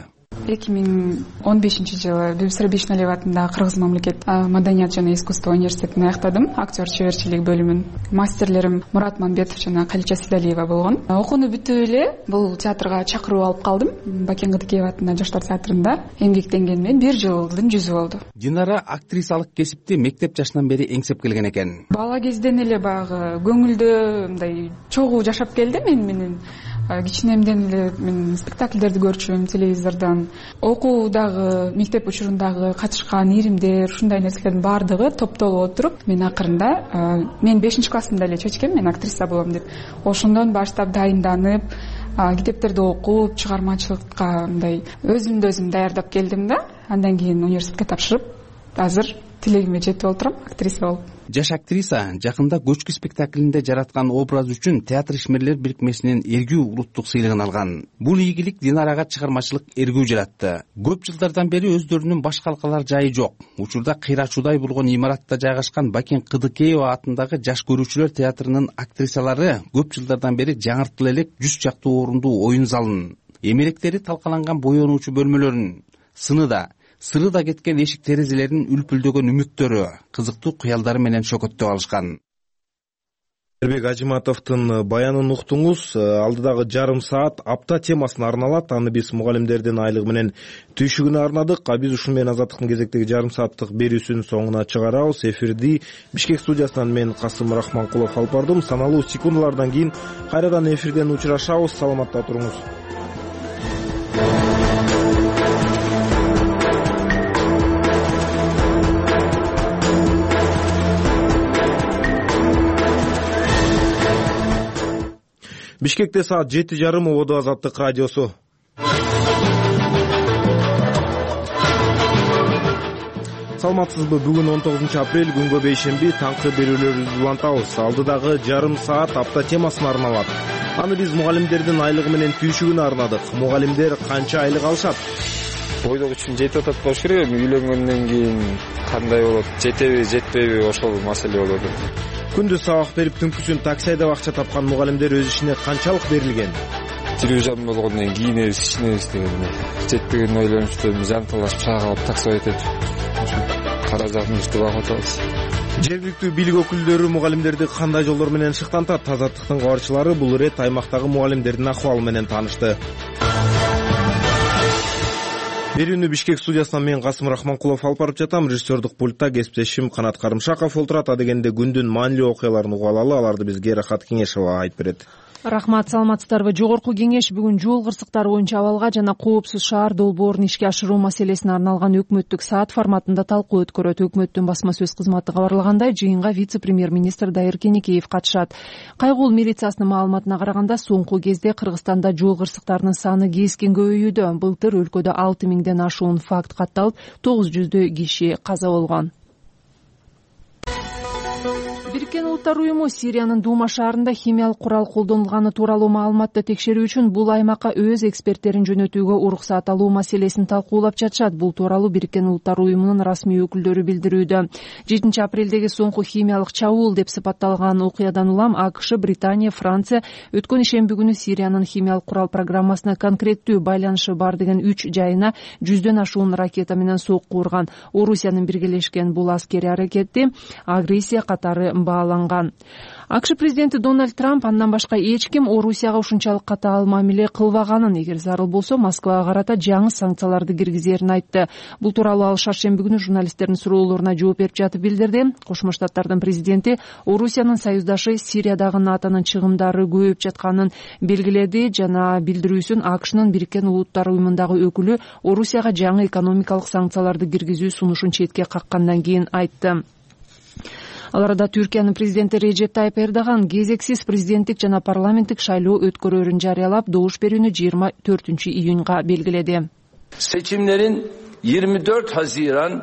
2015-жылы Бибисара Бишналиева атындагы Кыргыз мамлекет маданият жана искусство университетин аяктадым, актер чеберчилик бөлүмүн. Мастерлерим Мурат Мамбетов жана Калича Сидалиева болгон. Окууну бүтүп эле бул театрга чакыруу алып калдым. Бакен Кыдыкеева атындагы жаштар театрында эмгектенгениме 1 жылдын жүзү болду. Динара актрисалык кесипти мектеп жашынан бери эңсеп келген экен. Бала кезден эле баягы көңүлдө мындай чогуу жашап келди менен. Кичинемден эле мен спектакльдерди көрчүм телевизордон. Окуудагы, мектеп учурундагы катышкан иримдер, ушундай нерселердин баардыгы топтолуп отуруп, мен акырында мен 5-классымда эле чечкем, мен актриса болом деп. Ошондон баштап дайынданып, китептерди окуп, чыгармачылыкка мындай өзүмдү өзүм даярдап келдим да. Андан кийин университетке тапшырып, азыр тилегиме жетип отурам, актриса болуп. Жаш актриса жакында көчкү спектаклинде жараткан образ үчүн Театр ишмерлер бирикмесинен эргүү улуттук сыйлыгын алган. Бул ийгилик Динарага чыгармачылык эргүү жаратты. Көп жылдардан бери өздөрүнүн баш калкалар жайы жок. Учурда кыйрачуудай болгон имаратта жайгашкан Бакен Кыдыкеева атындагы Жаш көрүүчүлөр театрынын актрисалары көп жылдардан бери жаңыртыла элек 100 чактуу орундуу оюн залын, эмеректери талкаланган боенуучу бөлмөлөрүн, сыры да кеткен эшик терезелеринин үлпүлдөгөн үмүттөрү, кызыктуу кыялдары менен шөкөттөп алышкан. Эрбек Ажиматовдун баянын уктуңуз. Алдыдагы жарым саат апта темасына арналат. Аны биз мугалимдердин айлыгы менен түйшүгүнө арнадык. Биз ушун менен Азаттыктын кезектеги жарым сааттык берүүсүнүн соңуна чыгарабыз. Эфирди Бишкек студиясынан мен Касым Рахманкулов алып бардым. Саналуу секундалардан кийин кайрадан эфирден учурашабыз. Саламатта туруңуз. Бишкекте саат 7:30. Ободо Азаттык радиосу. Саламатсызбы? Бүгүн 19 апрель, күнгө бейшемби, таңкы берүүлөрүбүздү улантабыз. Алдыдагы жарым саат апта темасына арналат. Аны биз мугалимдердин айлыгы менен түйшүгүнө арнадык. Мугалимдер канча айлык алышат? Бойлук үчүн жетип атат болуш керек. Үйлөнгөндөн кийин кандай болот? Жетеби, жетпейби, ошол маселе болот. Күндүз сабак берип, түнкүсүн такси айдап акча тапкан мугалимдер өз ишине канчалык берилген? Тирүү жан болгондон кийинебиз, ичинебиз деген. Жетпеген ойлонушту жанталашып чагылып такси айтып. Каражатыбызды багып атабыз. Жергиликтүү бийлик өкүлдөрү мугалимдерди кандай жолдор менен шыктантат? Азаттыктын кабарчылары бул ирет аймактагы мугалимдердин акыбалы менен таанышты. Берүүнү Бишкек студиясынан мен Касым Рахманкулов алып барып жатам. Режиссердук пультта кесиптешим Канат Карымшаков олтурат. Адегенде күндүн маанилүү окуяларын угуп алалы. Аларды бизге Рахат Кеңешова айтып берет. Рахмат, саламатсыздарбы? Жогорку кеңеш бүгүн жол кырсыктары боюнча абалга жана коопсуз шаар долбоорун ишке ашыруу маселесине арналган өкмөттүк саат форматында талкуу өткөрөт. Өкмөттүн басма сөз кызматы кабарлагандай, жыйынга вице-премьер-министр Дайыр Кенекеев катышат. Кайгул милициясынын маалыматына караганда, соңку кезде Кыргызстанда жол кырсыктарынын саны кескен көбөйүүдө. Былтыр өлкөдө 6000ден ашуун факт катталып, 900 киши каза болгон. Бириккен Улуттар уюму Сириянын Дума шаарында химиялык курал колдонулганы тууралуу маалыматты текшерүү үчүн бул аймакка өз эксперттерин жөнөтүүгө уруксат алуу маселесин талкуулап жатышат. Бул тууралуу Бириккен Улуттар уюмунун расмий өкүлдөрү билдирүүдө. 7 апрелдеги соңку химиялык чабуул деп сыпатталган окуядан улам АКШ, Британия, Франция өткөн ишемби күнү Сириянын химиялык курал программасына конкреттүү байланышы бар деген 3 жайына 100дөн ашуун ракета менен сокку урган. Орусиянын биргелешкен бул аскери аракети агрессия катары бааланган. АКШ президенти Дональд Трамп андан башка эч ким Орусияга ушунчалык катаал мамиле кылбаганын, эгер зарыл болсо Москвага карата жаңы санкцияларды киргизерин айтты. Бул тууралуу ал шаршемби күнү журналисттердин суроолоруна жооп берип жатып билдирди. Кошмо Штаттардын президенти Орусиянын союздашы Сириядагы НАТОнун чыгымдары көбөйүп жатканын белгиледи жана билдирүүсүн АКШнын Бириккен Улуттар уюмундагы өкүлү Орусияга жаңы экономикалык санкцияларды киргизүү сунушун четке каккандан кийин айтты. Ал арада Түркиянын президенти Режеп Тайып Эрдоган кезексиз президенттик жана парламенттик шайлоо өткөрөрүн жарыялап, добуш берүүнү 24 июнга белгиледи. Seçimlerin 24 Haziran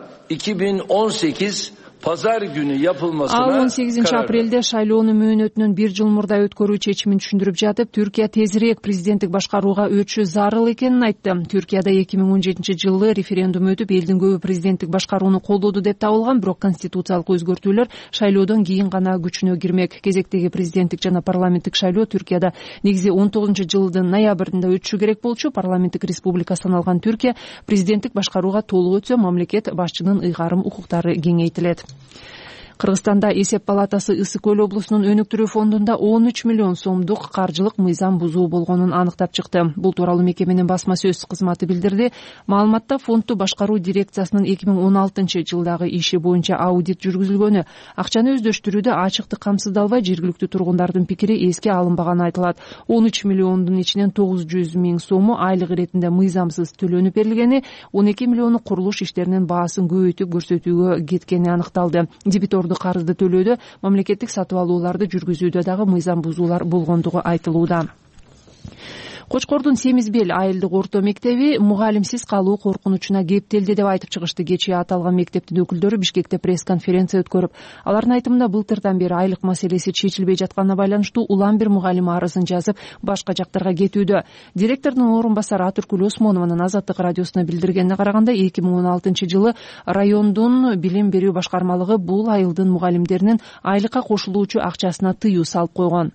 2018 Pazar günü yapılmasına Ал 18 апрелде шайлоонун мөөнөтүнөн 1 жыл мурда өткөрүү чечимин түшүндүрүп жатып, Түркия тезирээк президенттик башкарууга өтүшү зарыл экенин айтты. Түркияда 2017 жылы референдум өтүп, элдин көбү президенттик башкарууну колдоду деп табылган, бирок конституциялык өзгөртүүлөр шайлоодон кийин гана күчүнө кирмек. Кезектеги президенттик жана парламенттик шайлоо Түркияда негизи 19 жылдын ноябрында өтүшү керек болчу. Парламенттик республика саналган Түркия президенттик башкарууга толук өтсө, мамлекет башчынын ыйгарым укуктары кеңейтилет. Кыргызстанда эсеп палатасы Ысык Көл облусунун өнүктүрүү фондунда 13 миллион сомдук каржылык мыйзам бузуу болгонун аныктап чыкты. Бул тууралуу мекеменин басма сөз кызматы билдирди. Маалыматта фондду башкаруу дирекциясынын 2016 жылдагы иши боюнча аудит жүргүзүлгөнү, акчаны өздөштүрүүдө ачыктык камсыздалбай, жергиликтүү тургундардын пикири эске алынбаганы айтылат. 13 миллиондун ичинен 900 миң сому айлык иретинде мыйзамсыз төлөнүп берилгени, 12 миллиону курулуш иштеринин баасын көбөйтүп көрсөтүүгө кеткени аныкталды. Дебиторду карызды төлөөдө, мамлекеттик сатып алууларды жүргүзүүдө дагы мыйзам бузуулар болгондугу айтылууда. Кочкордун Семизбел айылдык орто мектеби мугалимсиз калуу коркунучуна кептелди деп айтып чыгышты. Кечээ аталган мектептин өкүлдөрү Бишкекте пресс-конференция өткөрүп, алардын айтымында былтырдан бери айлык маселеси чечилбей жатканына байланыштуу улам бир мугалим арызын жазып, башка жактарга кетүүдө. Директордун орун басары Атыркүл Осмонованын Азаттык радиосуна билдиргенине караганда 2016-жылы райондун билим берүү башкармалыгы бул айылдын мугалимдеринин айлыкка кошулуучу акчасына тыюу салып койгон.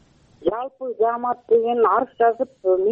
Жалпы жаамат деген арыз жазып,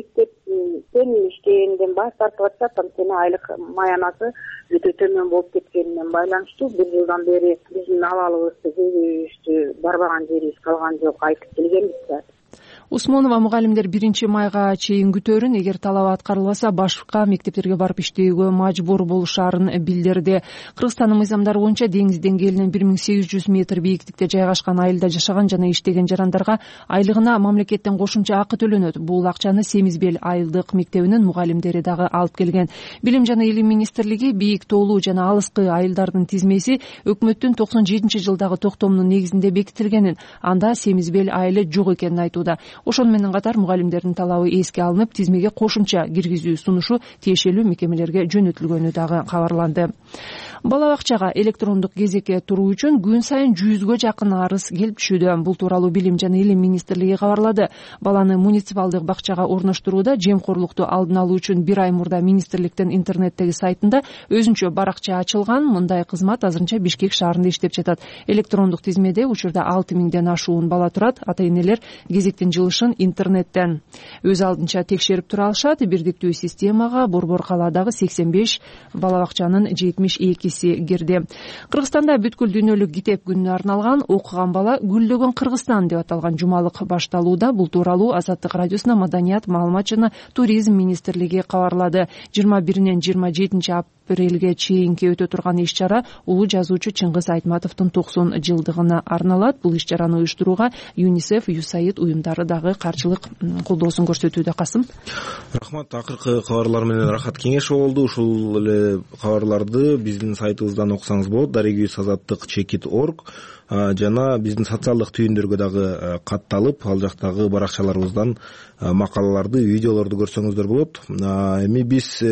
мектептен иштегенден баш тартып атышат, анткени айлык маянасы өтө төмөн болуп кеткенинен байланыштуу. Бир жылдан бери биздин абалыбызды көбөйүштү, барбаган жерибиз калган жок, айтып келгенбиз. Усмонова мугалимдер 1-майга чейин күтөрүн, эгер талабы аткарылбаса башка мектептерге барып иштөөгө мажбур болушаарын билдирди. Кыргызстандын мыйзамдары боюнча деңиз деңгээлинен 1800 метр бийиктикте жайгашкан айылда жашаган жана иштеген жарандарга айлыгына мамлекеттен кошумча акы төлөнөт. Бул акчаны Семизбел айылдык мектебинин мугалимдери дагы алып келген. Билим жана илим министрлиги бийик тоолуу жана алыскы айылдардын тизмеси өкмөттүн 97-жылдагы токтомунун негизинде бекитилгенин, анда Семизбел айылы жок экенин айтууда. Ошону менен катар мугалимдердин талабы эске алынып, тизмеге кошумча киргизүү сунушу тиешелүү мекемелерге жөнөтүлгөнү дагы кабарланды. Бала бакчага электрондук кезекке туруу үчүн күн сайын 100гө жакын арыз келип түшүүдө. Бул тууралуу Билим жана илим министрлиги кабарлады. Баланы муниципалдык бакчага орноштурууда жемкорлукту алдын алуу үчүн 1 ай мурда министрликтин интернеттеги сайтында өзүнчө баракча ачылган. Мындай кызмат азырынча Бишкек шаарында иштеп жатат. Электрондук тизмеде учурда 6000ден ашуун бала турат. Ата-энелер кезектин жылышын интернеттен өз алдынча текшерип тура алышат. Бирдиктүү системага Борбор калаадагы 85 бала бакчанын 72 кирди. Кыргызстанда бүткүл дүйнөлүк китеп күнүнө арналган "Окуган бала гүлдөгөн Кыргызстан" деп аталган жумалык башталууда. Бул тууралуу Азаттык радиосуна Маданият, маалымат жана туризм министрлиги кабарлады. 21-нен 27 апрелге чейинки өтө турган иш-чара улуу жазуучу Чыңгыз Айтматовдун 90 жылдыгына арналат. Бул иш-чараны уюштурууга ЮНИСЕФ, ЮСАИД уюмдары дагы каржылык колдоосун көрсөтүүдө. Касым. Рахмат. Акыркы кабарлар менен Рахат Кеңешова болду. Ушул эле кабарларды биздин сайтыбыздан окусаңыз болот. darigüz.azattik.org жана биздин социалдык түйүндөргө дагы катталып, ал жактагы баракчаларыбыздан макалаларды, видеолорду көрсөңүздөр болот. Эми биз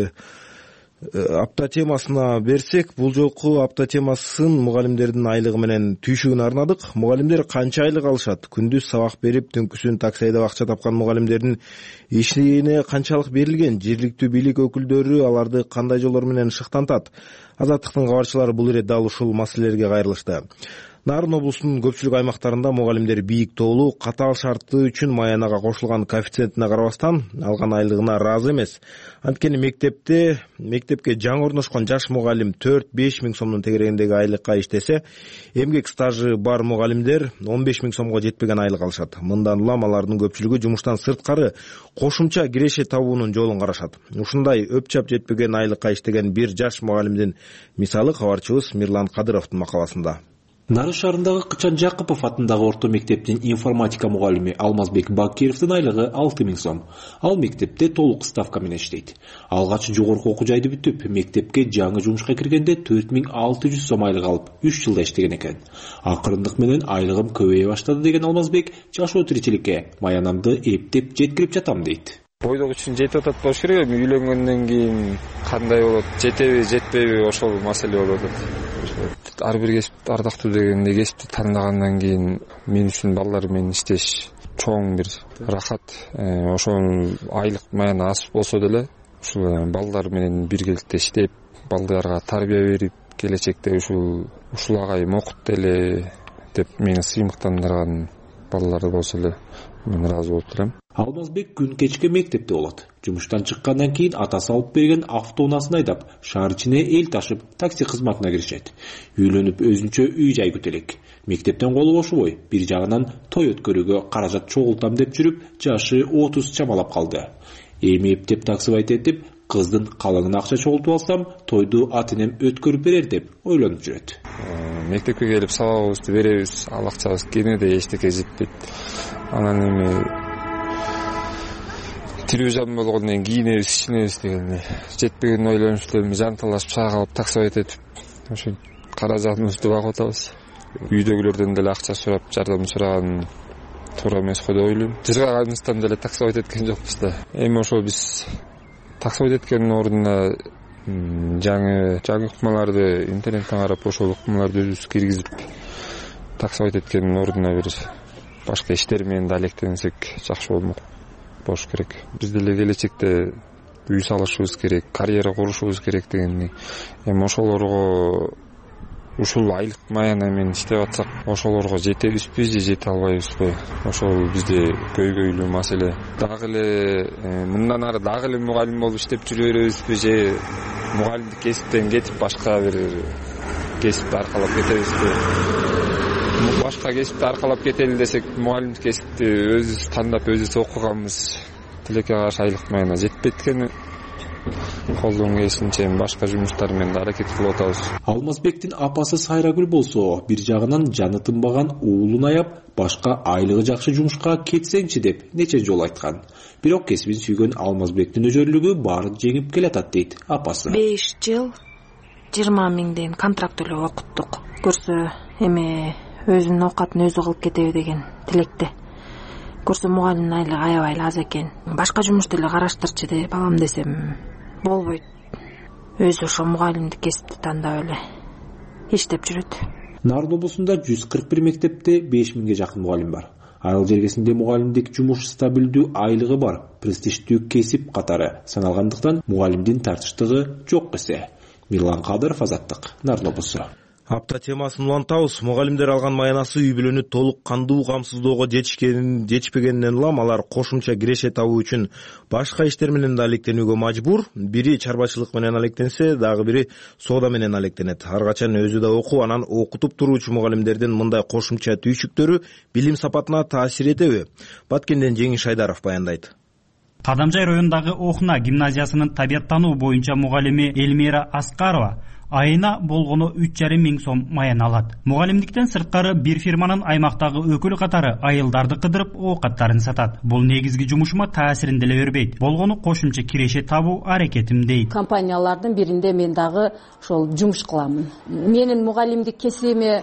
апта темасына берсек, бул жолку апта темасын мугалимдердин айлыгы менен түйшүгүнө арнадык. Мугалимдер канча айлык алышат? Күндүз сабак берип, түнкүсүн такси айдап акча тапкан мугалимдердин ишине канчалык берилген? Жергиликтүү бийлик өкүлдөрү аларды кандай жолдор менен шыктантат? Азаттыктын кабарчылары бул иретте дал ушул маселелерге кайрылышты. Нарын облусунун көпчүлүк аймактарында мугалимдер бийик тоолуу, катаал шарты үчүн маянага кошулган коэффициентине карабастан алган айлыгына ыраазы эмес. Анткени мектепке жаңы орношкон жаш мугалим 4-5 миң сомдун тегерегиндеги айлыкка иштесе, эмгек стажы бар мугалимдер 15 миң сомго жетпеген айлык алышат. Мындан улам алардын көпчүлүгү жумуштан сырткары кошумча киреше табуунун жолун карашат. Ушундай өпчап жетпеген айлыкка иштеген бир жаш мугалимдин мисалы кабарчыбыз Мирлан Кадыровдун макаласында. Нарын шаарындагы Кычан Жакупов атындагы орто мектептин информатика мугалими Алмазбек Бакировдун айлыгы 6 миң сом. Ал мектепте толук ставка менен иштейт. Алгач жогорку окуу жайды бүтүп, мектепке жаңы жумушка киргенде 4600 сом айлык алып, 3 жылда иштеген экен. Акырындык менен айлыгым көбөйө баштады деген Алмазбек жашоо тиричиликке маянамды эптеп жеткирип жатам дейт. Бойдок үчүн жетип атат болуш керек. Үйлөнгөндөн кийин кандай болот, жетеби, жетпейби, ошол маселе болот. Ар бир кесип ардактуу дегенде кесипти тандагандан кийин мен үчүн балдар менен иштеш чоң бир рахат. Ошол айлык маяна аз болсо деле ушул балдар менен биргеликте иштеп, балдарга тарбия берип, келечекте ушул агайым окут деле деп мени сыймыктандырган балдар болсо эле мен ыраазы болуп турам. Алмазбек күн кечке мектепте болот. Жумуштан чыккандан кийин атасы алып берген автоунаасын айдап, шаар ичине эл ташып, такси кызматына киришет. Үйлөнүп өзүнчө үй жай күтө элек. Мектептен колу бошобой, бир жагынан той өткөрүүгө каражат чогултам деп жүрүп, жашы 30 чамалап калды. Эми эптеп таксыбайт этип, кыздын калыңына акча чогултуп алсам, тойду ат-энем өткөрүп берер деп ойлонуп жүрөт. Мектепке келип сабагыбызды беребиз, ал акчабыз кенеде эчтеке жетпейт. Анан эми тирүү жан болгондон кийинебиз, ишенебиз дегенде жетпеген ойлонуп эле жанталашып чак алып таксыбайт этип, ошо каражатыбызды багып атабыз. Үйдөгүлөрдөн деле акча сурап, жардам сураган туура эмес го деп ойлойм. Жыргаганыбыздан деле таксовать эткен жокпуз да. Эми ошо биз таксовать эткендин ордуна жаңы ыкмаларды интернеттен карап ошол ыкмаларды өзүбүз киргизип таксовать эткендин ордуна бир башка иштер менен да алектенсек жакшы болуш керек. Биз деле келечекте үй салышыбыз керек, карьера курушубуз керек дегенди. Эми ошолорго ушул айлык маяна менен иштеп атсак, ошолорго жетебизби же жете албайбызбы? Ошол бизде көйгөйлүү маселе. Дагы эле мындан ары дагы эле мугалим болуп иштеп жүрө беребизби же мугалимдик кесиптен кетип башка бир кесипти аркалап кетебизби? Башка кесипти аркалап кетели десек, мугалимдик кесипти өзүбүз тандап өзүбүз окуганбыз. Тилекке каршы айлык маяна жетпейт экен. Колдон келишинче башка жумуштар менен да аракет кылып атабыз. Алмазбектин апасы Сайрагүл болсо, бир жагынан жаны тынбаган уулун аяп, башка айлыгы жакшы жумушка кетсеңчи деп нече жолу айткан. Бирок кесибин сүйгөн Алмазбектин өжөрлүгү баарын жеңип келатат дейт апасы. 5 жыл 20 миңден контракт төлөп окуттук. Көрсө эми өзүнүн оокатын өзү кылып кетеби деген тилекте. Көрсө мугалимдин айлыгы аябай аз экен. Башка жумуш деле караштырчы деп алам десем болбойт. Өзү ошо мугалимдик кесипти тандап эле иштеп жүрөт. Нарын облусунда 141 мектепте 5000ге жакын мугалим бар. Айыл жергесинде мугалимдик жумуш стабилдүү айлыгы бар, престиждүү кесип катары саналгандыктан мугалимдин тартыштыгы жок эсе. Мирлан Кадыров, Азаттык, Нарын облусу. Апта темасын улантабыз. Мугалимдер алган маянасы үй бүлөнү толук кандуу камсыздоого жетишпегенинен улам алар кошумча киреше табуу үчүн башка иштер менен да алектенүүгө мажбур. Бири чарбачылык менен алектенсе, дагы бири соода менен алектенет. Ар качан өзү да окуп, анан окутуп туруучу мугалимдердин мындай кошумча түйшүктөрү билим сапатына таасир этеби? Баткенден Жеңиш Айдаров баяндайт. Кадамжай районундагы Охна гимназиясынын табияттануу боюнча мугалими Элмира Аскарова айына болгону 3,5 миң сом маян алат. Мугалимдиктен сырткары бир фирманын аймактагы өкүлү катары айылдарды кыдырып оокаттарын сатат. Бул негизги жумушума таасирин деле бербейт. Болгону кошумча киреше табуу аракетим дейт. Компаниялардын биринде мен дагы ошол жумуш кыламын. Менин мугалимдик кесибиме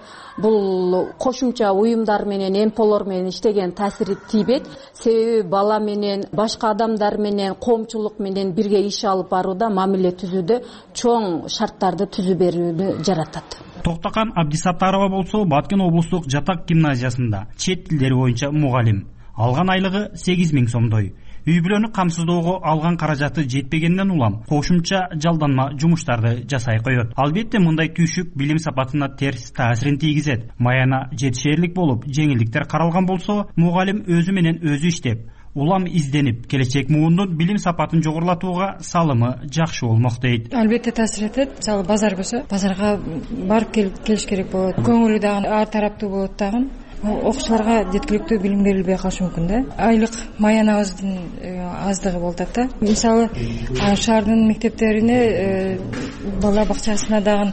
бул кошумча уюмдар менен, НПОлор менен иштеген таасири тийбейт. Себеби бала менен, башка адамдар менен, коомчулук менен бирге иш алып барууда, мамиле түзүүдө чоң шарттарды түзү берүүнү жаратат. Токтакан Абдисаттарова болсо Баткен облустук Жатак гимназиясында чет тилдери боюнча мугалим. Алган айлыгы 8 миң сомдой. Үй бүлөнү камсыздоого алган каражаты жетпегенден улам кошумча жалданма жумуштарды жасай коет. Албетте мындай түйшүк билим сапатына терс таасирин тийгизет. Маяна жетишерлик болуп, жеңилдиктер каралган болсо, мугалим өзү менен өзү иштеп, улам изденип, келечек муундун билим сапатын жогорулатууга салымы жакшы болмок дейт. Албетте таасир этет. Мисалы базар болсо, базарга барып келиш керек болот. Көңүлү дагы ар тараптуу болот дагы. Окуучуларга жеткиликтүү билим берилбей калышы мүмкүн да. Айлык маянабыздын аздыгы болуп атат да. Мисалы шаардын мектептерине бала бакчасына дагы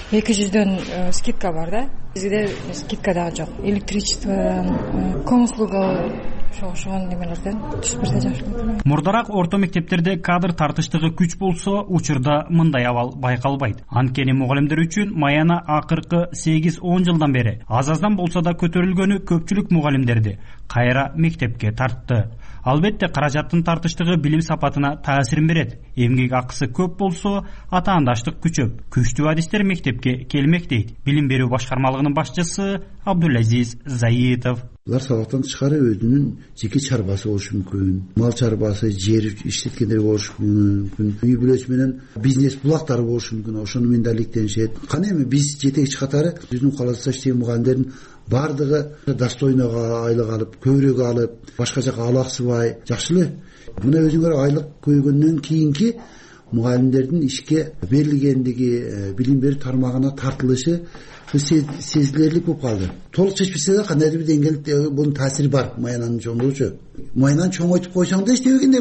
200дөн скидка бар да. Бизде скидка дагы жок. Электричестводан, коммунслуга ошогон немелерден түшүп берсе жакшы болот. Мурдараак орто мектептерде кадр тартыштыгы күч болсо, учурда мындай абал байкалбайт. Анткени мугалимдер үчүн маяна акыркы 8-10 жылдан бери аз-аздан болсо да көтөрүлгөнү көпчүлүк мугалимдерди кайра мектепке тартты. Албетте каражаттын тартыштыгы билим сапатына таасирин берет. Эмгек акысы көп болсо, атаандаштык күчөп, күчтүү адистер мектепке келмек дейт. Билим берүү башкармалыгынын башчысы Абдулазиз Заитов. Булар сабактан тышкары өзүнүн жеке чарбасы болушу мүмкүн. Мал чарбасы, жер иштеткендер болушу мүмкүн. Үй бүлөсү менен бизнес булактары болушу мүмкүн. Ошону менен да алектенишет. Кана эми биз жетекчи катары өзүнүн калааса иштеген мугалимдердин бардыгы достойного айлык алып, көбүрөөк алып, башка жака алаксыбай, жакшы эле. Мына өзүңөр айлык көйгөндөн кийинки мугалимдердин ишке берилгендиги, билим берүү тармагына тартылышы сезилерлик болуп калды. Толук чечпесе да кандайдыр бир деңгээлде бунун таасири бар. Маянанын чоңдугучу. Маянаны чоңойтуп койсоң да иштебегендей бар.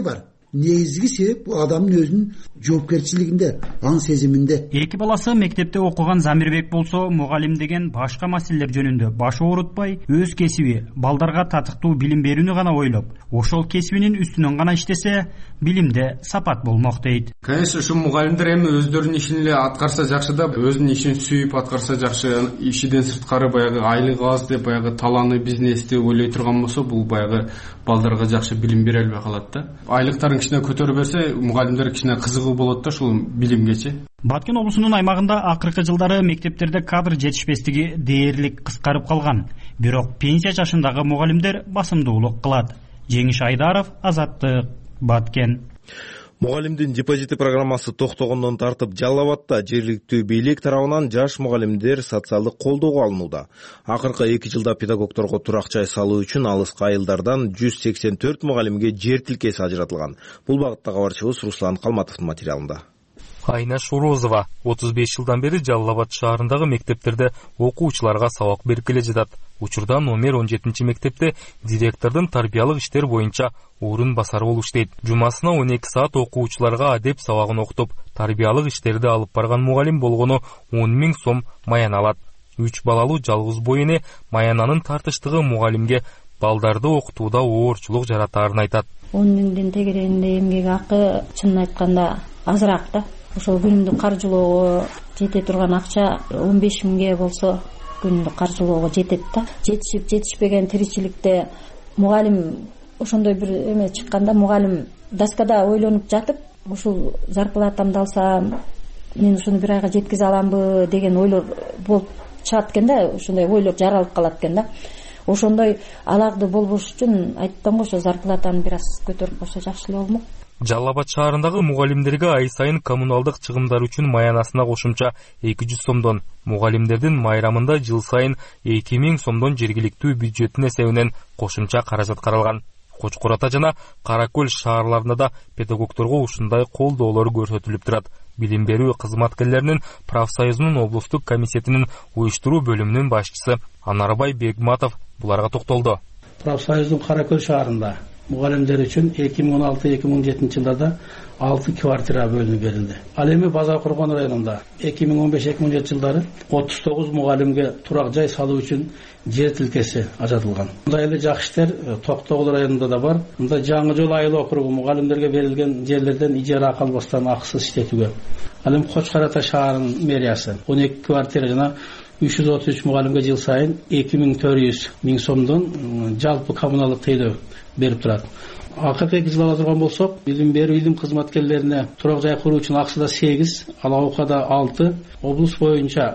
негизги себеп бул адамдын өзүнүн жоопкерчилигинде, аң сезиминде. Эки баласы мектепте окуган Замирбек болсо мугалим деген башка маселелер жөнүндө баш оорутпай, өз кесиби балдарга татыктуу билим берүүнү гана ойлоп, ошол кесибинин үстүнөн гана иштесе, билимде сапат болмок дейт. Конечно, ушу мугалимдер эми өздөрүнүн ишин эле аткарса жакшы да, өзүнүн ишин сүйүп аткарса жакшы. Ишиден сырткары баягы айлык аз деп баягы таланы бизнес деп ойлой турган болсо, бул баягы балдарга жакшы билим бере албай калат да. Айлыктарын кичине көтөрүп берсе, мугалимдер кичине кызыгуу болот да ушул билимгечи. Баткен облусунун аймагында акыркы жылдары мектептерде кадр жетишпестиги дээрлик кыскарып калган. Бирок пенсия жашындагы мугалимдер басымдуулук кылат. Жеңиш Айдаров, Азаттык, Баткен. Мугалимдин депозити программасы токтогондон тартып Жалал Абадда жергиликтүү бийлик тарабынан жаш мугалимдер социалдык колдоого алынууда. Акыркы 2 жылда педагогдорго турак жай салуу үчүн алыскы айылдардан 184 мугалимге жер тилкеси ажыратылган. Бул багытта кабарчыбыз Руслан Калматовдун материалында. Айнаш Урозова 35 жылдан бери Жалал Абад шаарындагы мектептерде окуучуларга сабак берип келе жатат. Учурда номер 17 мектепте директордун тарбиялык иштер боюнча орун басары болуп иштейт. Жумасына 12 саат окуучуларга адеп сабагын окутуп, тарбиялык иштерди алып барган мугалим болгону 10 000 сом маяна алат. 3 балалуу жалгыз бойыне маянанын тартыштыгы мугалимге балдарды окутууда оорчулук жаратаарын айтат. 10 000ден тегерегинде эмгек акы чынын айтканда азыраак да. Ошол күнүмдүк каржылоого жете турган акча 15 000ге болсо күнүмдүк каржылоого жетет да. Жетишип жетишпеген тиричиликте мугалим ошондой бир эме чыкканда, мугалим доскада ойлонуп жатып, ушул зарплатамды алсам мен ушуну бир айга жеткизе аламбы деген ойлор болуп чыгат экен да, ошондой ойлор жаралып калат экен да. Ошондой аларды болбош үчүн айттым го, ошо зарплатаны бир аз көтөрүп койсо жакшы эле болмок. Жалал Абад шаарындагы мугалимдерге ай сайын коммуналдык чыгымдар үчүн маянасына кошумча 200 сомдон, мугалимдердин майрамында жыл сайын 2000 сомдон жергиликтүү бюджеттин эсебинен кошумча каражат каралган. Кочкор Ата жана Кара Көл шаарларында да педагогдорго ушундай колдоолор көрсөтүлүп турат. Билим берүү кызматкерлеринин профсоюзунун облустук комитетинин уюштуруу бөлүмүнүн башчысы Анарбай Бегматов буларга токтолду. Профсоюздун Кара Көл шаарында мугалимдер үчүн 2016-2017 жылдарда 6 квартира бөлүнүп берилди. Ал эми Базар Коргон районунда 2015-2017 жылдары 39 мугалимге турак жай салуу үчүн жер тилкеси ажыратылган. Мындай эле жакшы иштер Токтогул районунда да бар. Мында Жаңы Жол айыл округу мугалимдерге берилген жерлерден ижара акы албастан акысыз иштетүүгө. Ал эми Кочкор Ата шаарынын мэриясы 12 квартира жана 333 мугалимге жыл сайын 2400 000 сомдон жалпы коммуналдык тейлөө берип турат. Акыркы 2 жыл ала турган болсок, билим берүү илим кызматкерлерине турак жай куруу үчүн акысында 8, Алаукада 6, облус боюнча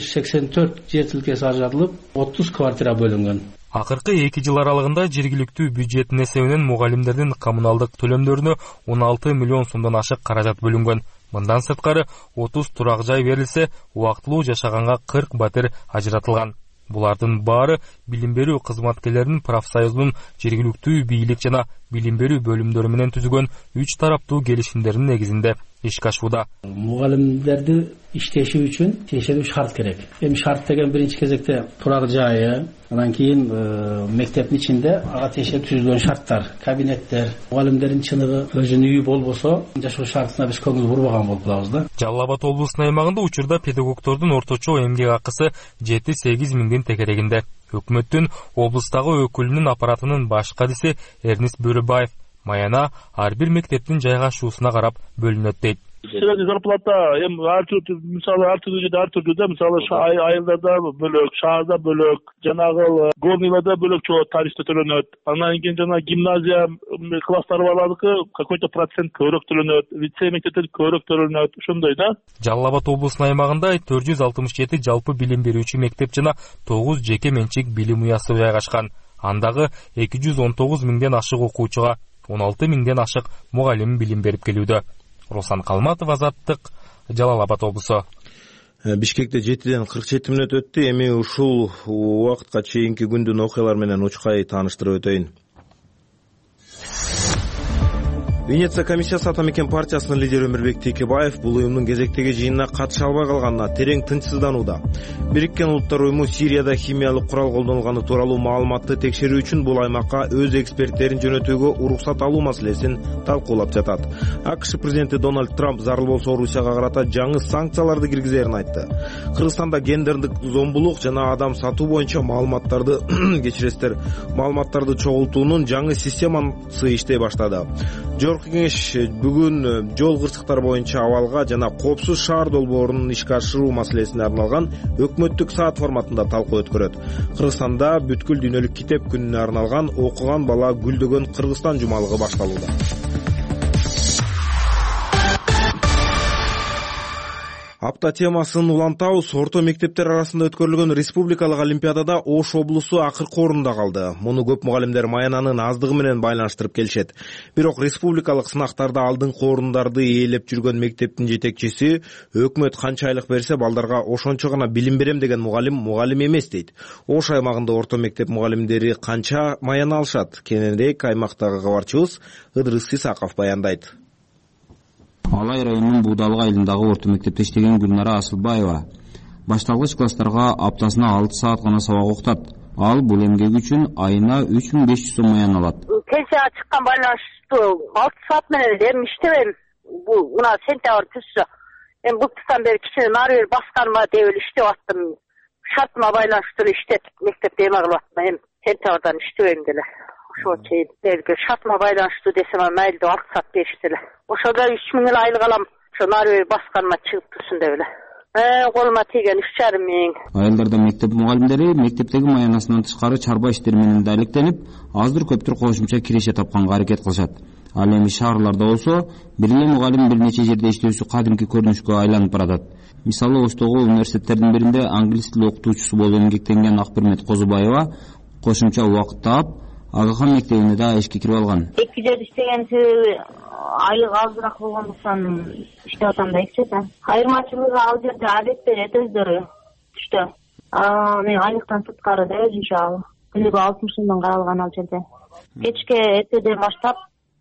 184 жер тилкеси ажыратылып, 30 квартира бөлүнгөн. Акыркы 2 жыл аралыгында жергиликтүү бюджеттин эсебинен мугалимдердин коммуналдык төлөмдөрүнө 16 миллион сомдон ашык каражат бөлүнгөн. Мындан сырткары 30 турак жай берилсе, убактылуу жашаганга 40 батир ажыратылган. Булардын баары билим берүү кызматкерлеринин профсоюзунун жергиликтүү бийлик жана билим берүү бөлүмдөрү менен түзүлгөн 3 тараптуу келишимдердин негизинде ишке ашууда. Мугалимдерди иштеши үчүн тиешелүү шарт керек. Эми шарт деген биринчи кезекте турак жайы, андан кийин мектептин ичинде ага тиешелүү түзүлгөн шарттар, кабинеттер, мугалимдердин чыныгы өзүнүн үйү болбосо, жашоо шартына биз көңүл бурбаган болуп калабыз да. Жалал Абад облусунун аймагында учурда педагогдордун орточо эмгек акысы 7-8 миңдин тегерегинде. Өкмөттүн облустагы өкүлүнүн аппаратынын баш кадиси Эрнис Бөрөбаев маяна ар бир мектептин жайгашуусуна карап бөлүнөт дейт. Средний зарплата эми ар түрдүү, мисалы ар түрдүү жерде ар түрдүү да, мисалы айылдарда бөлөк, шаарда бөлөк, жанагы горныйларда бөлөк чогуу тарифте төлөнөт. Андан кийин жана гимназия класстары барлардыкы какой-то процент көбүрөөк төлөнөт, лицей мектептер көбүрөөк төлөнөт, ошондой да. Жалал Абад облусунун аймагында 467 жалпы билим берүүчү мектеп жана 9 жеке менчик билим уясы жайгашкан. Андагы 219 миңден ашык окуучуга 16 миңден ашык мугалим билим берип келүүдө. Руслан Калматов, Азаттык, Жалал Абад облусу. Бишкекте 7ден 47 мүнөт өттү. Эми ушул убакытка чейинки күндүн окуялары менен учкай тааныштырып өтөйүн. Венеция комиссиясы Ата мекен партиясынын лидери Өмүрбек Текебаев бул уюмдун кезектеги жыйынына катыша албай калганына терең тынчсызданууда. Бириккен Улуттар уюму Сирияда химиялык курал колдонулганы тууралуу маалыматты текшерүү үчүн бул аймакка өз эксперттерин жөнөтүүгө уруксат алуу маселесин талкуулап жатат. АКШ президенти Дональд Трамп зарыл болсо Орусияга карата жаңы санкцияларды киргизерин айтты. Кыргызстанда гендердик зомбулук жана адам сатуу боюнча маалыматтарды маалыматтарды чогултуунун жаңы системасы иштей баштады. Жогорку кеңеш бүгүн жол кырсыктары боюнча абалга жана коопсуз шаар долбоорунун ишке ашыруу маселесине арналган өкмөттүк саат форматында талкуу өткөрөт. Кыргызстанда бүткүл дүйнөлүк китеп күнүнө арналган окуган бала гүлдөгөн Кыргызстан жумалыгы башталууда. Апта темасын улантабыз. Орто мектептер арасында өткөрүлгөн республикалык олимпиадада Ош облусу акыркы орунда калды. Муну көп мугалимдер маянанын аздыгы менен байланыштырып келишет. Бирок республикалык сынактарда алдыңкы орундарды ээлеп жүргөн мектептин жетекчиси өкмөт канча айлык берсе балдарга ошончо гана билим берем деген мугалим эмес дейт. Ош аймагында орто мектеп мугалимдери канча маяна алышат? Кененирээк аймактагы кабарчыбыз Ыдырыс Исаков баяндайт. Алай районунун Буудалык айылындагы орто мектепте иштеген Гүлнара Асылбаева башталгыч класстарга аптасына 6 саат гана сабак окутат. Ал бул эмгеги үчүн айына 3500 сом маян алат. Пенсияга чыккан байланыштуу 6 саат менен эми иштебейм. Бул мына сентябрь түшсө. Эми бул туттан бери кичине нары бери басканыма деп эле иштеп аттым. Шартыма байланыштуу иштетип мектепте эме кылып аттым. Эми сентябрдан иштебейм деле. Ошо чейин белги шартыма байланыштуу десем мейли деп 6 саат беришти эле. Ошода 3000 эле айлык алам. Ошо нары бери басканыма чыгып турсун деп эле. Колума тийген 3,5 миң. Айылдарда мектеп мугалимдери мектептеги маянасынан тышкары чарба иштери менен да алектенип, аздыр көптүр кошумча киреше тапканга аракет кылышат. Ал эми шаарларда болсо, бир эле мугалим бир нече жерде иштөөсү кадимки көрүнүшкө айланып баратат. Мисалы, Оштогу университеттердин биринде англис тили окутуучусу болуп эмгектенген Акбермет Козубаева кошумча убакыт таап, Агахан мектебине да ишке кирип алган. 2 жерде иштеген себеби айлык азыраак болгондуктан иштеп атам да экчете. Айырмачылыгы ал жерде адетте өздөрү түштө. Мен айлыктан сырткары да өзүнчө ал. Күнүгө 60 сомдон каралган ал жерде. Кечке эртеден баштап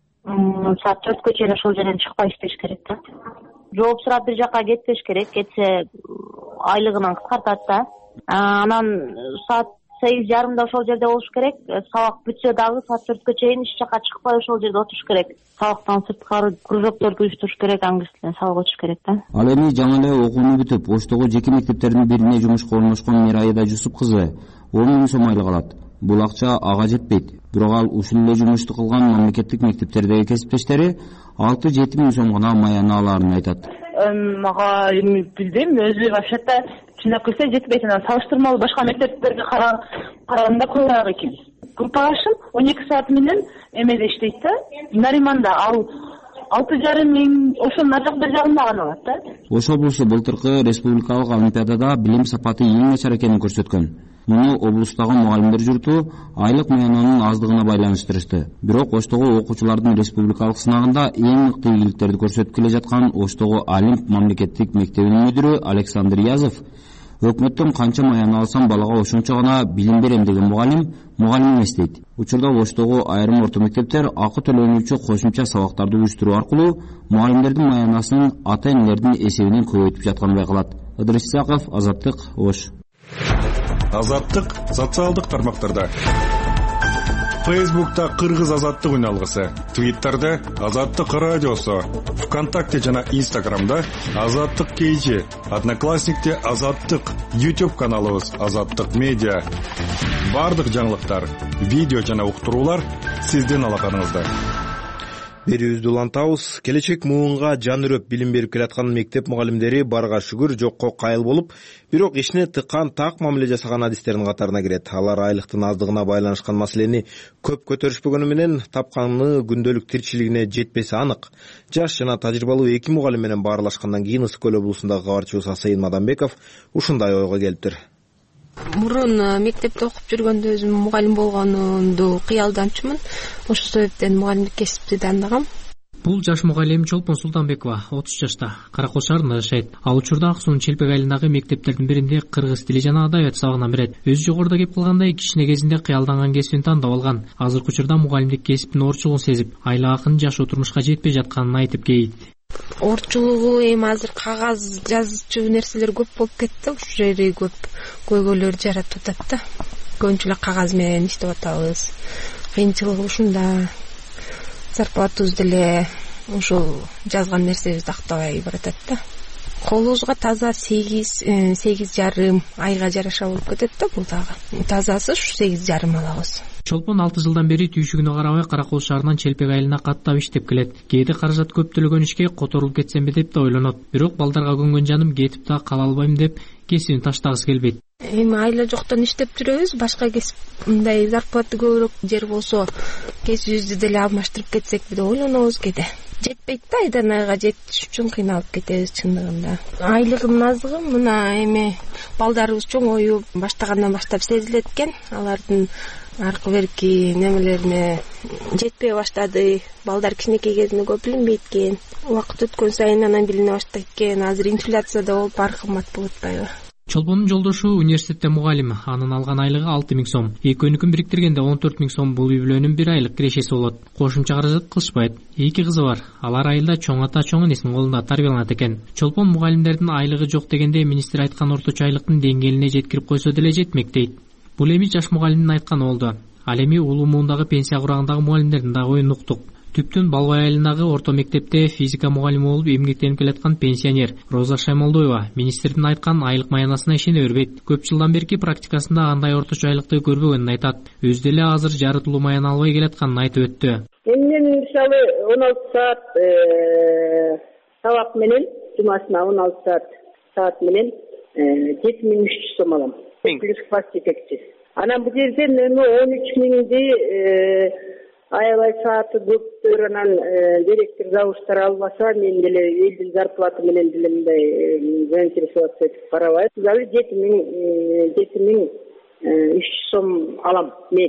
саат 4кө чейин ошол жерден чыкпай иштеш керек да. Жооп сурап бир жака кетпеш керек. Кетсе айлыгынан кыскартат да. Анан саат 8:30 ошол жерде болуш керек. Сабак бүтсө дагы саат 4кө чейин эч жака чыкпай ошол жерде отуруш керек. Сабактан сырткары кружокторду уюштуруш керек, англис тилинен сабак өтүш керек да. Ал эми жаңы эле окууну бүтүп, Оштогу жеке мектептердин бирине жумушка орношкон Мирайда Жусуп кызы 10 миң сом айлык алат. Бул акча ага жетпейт. Бирок ал ушул эле жумушту кылган мамлекеттик мектептердеги кесиптештери 6-7 миң сом гана маяна алаарын айтат. Мага эми билбейм, өзү вообще-то чындап келсе жетпейт. Анан салыштырмалуу башка мектептерге караганда көбүрөөк экен. Группашым 12 саат менен эмеде иштейт да. Нариманда ал 6,5 миң, ошонун ар жак бир жагында гана алат да. Ош облусу былтыркы республикалык олимпиадада билим сапаты эң начар экенин көрсөткөн. Муну облустагы мугалимдер журту айлык маянанын аздыгына байланыштырышты. Бирок Оштогу окуучулардын республикалык сынагында эң мыкты ийгиликтерди көрсөтүп келе жаткан Оштогу Олимп мамлекеттик мектебинин мүдүрү Александр Язов өкмөттөн канча маяна алсам балага ошончо гана билим берем деген мугалим эмес дейт. Учурда Оштогу айрым орто мектептер акы төлөнүүчү кошумча сабактарды уюштуруу аркылуу мугалимдердин маянасын ата-энелердин эсебинен көбөйтүп жатканы байкалат. Ыдырыс Исаков, Азаттык, Ош. Азаттык социалдык тармактарда. Фейсбукта Кыргыз азаттык үн алгысы, Твиттерде Азаттык радиосу, ВКонтакте жана Инстаграмда Азаттык KG, Одноклассникте Азаттык, YouTube каналыбыз Азаттык медиа. Бардык жаңылыктар, видео жана уктуруулар сиздин алаканыңызда. Берүүбүздү улантабыз. Келечек муунга жан үрөп билим берип келаткан мектеп мугалимдери барга шүгүр жокко кайыл болуп, бирок ишине тыккан так мамиле жасаган адистердин катарына кирет. Алар айлыктын аздыгына байланышкан маселени көп көтөрүшпөгөнү менен тапканы күндөлүк тиричилигине жетпеси анык. Жаш жана тажрыйбалуу 2 мугалим менен баарлашкандан кийин Ысык көл облусундагы кабарчыбыз Асайын Мадамбеков ушундай ойго келиптир. Мурун мектепте окуп жүргөндө өзүм мугалим болгонумду кыялданчумун. Ошол себептен мугалимдик кесипти тандагам. Бул жаш мугалим Чолпон Султанбекова 30 жашта, Каракол шаарында жашайт. Ал учурда Ак суунун Челпек айылындагы мектептердин биринде кыргыз тили жана адабият сабагына берет. Өзү жогоруда кеп калгандай кичине кезинде кыялданган кесибин тандап алган. Азыркы учурда мугалимдик кесиптин оорчулугун сезип, айла акынын жашоо турмушка жетпей жатканын айтып кейит. Оорчулугу эми азыр кагаз жазчу нерселер көп болуп кетти. Ушу жери көп көйгөйлөр жаратып атат да. Көбүнчө эле кагаз менен иштеп атабыз. Кыйынчылыгы ушунда. Зарплатыбыз деле ушул жазган нерсебизди актабай баратат да. Колубузга таза 8,5 айга жараша болуп кетет да бул дагы. Тазасы ушу 8,5 алабыз. Чолпон 6 жылдан бери түйшүгүнө карабай Каракол шаарынан Челпек айылына каттап иштеп келет. Кээде каражат көп төлөгөн ишке которулуп кетсемби деп да ойлонот. Бирок балдарга көнгөн жаным кетип да кала албайм деп кесибин таштагысы келбейт. Эми айла жоктон иштеп жүрөбүз, башка кесип мындай зарплата көбүрөөк жер болсо кесибибизди деле алмаштырып кетсекпи деп ойлонобуз кээде. Жетпейт да, айдан айга жетиш үчүн кыйналып кетебиз чындыгында. Айлыгымдын азыгы мына эми балдарыбыз чоңоюп баштагандан баштап сезилет экен. Алардын аркы берки немелерине жетпей баштады. Балдар кичинекей кезинде көп билинбейт экен. Убакыт өткөн сайын анан билине баштайт экен. Азыр инфляция да болуп баары кымбат болуп атпайбы? Чолпондун жолдошу университетте мугалим, анын алган айлыгы 6 000 сом. Экөөнүкүн бириктиргенде 14 000 сом бул үй бүлөнүн бир айлык кирешеси болот. Кошумча каражат кылышпайт. 2 кызы бар. Алар айылда чоң ата чоң энесинин колунда тарбияланат экен. Чолпон мугалимдердин айлыгы жок дегенде министр айткан орточо айлыктын деңгээлине жеткирип койсо деле жетмек дейт. Бул эми жаш мугалимдин айтканы болду. Ал эми улуу муундагы пенсия курагындагы мугалимдердин дагы оюн уктук. Түптүн Балбай айылындагы орто мектепте физика мугалими болуп эмгектенип келаткан пенсионер Роза Шаймолдоева министрдин айткан айлык маянасына ишене бербейт. Көп жылдан берки практикасында андай орточо айлыкты көрбөгөнүн айтат. Өзү деле азыр жарытылуу маяна албай келатканын айтып өттү. Мен мисалы 16 саат сабак менен жумасына 16 саат менен 7300 сом алам. Плюс класс жетекчи. Анан бул жерден эми 13 000 аябай сааты көптөр, анан директор завуштар албаса, мен деле элдин зарплаты менен деле мындай заинтересоваться этип карабайт. Дагы 7300 сом алам мен.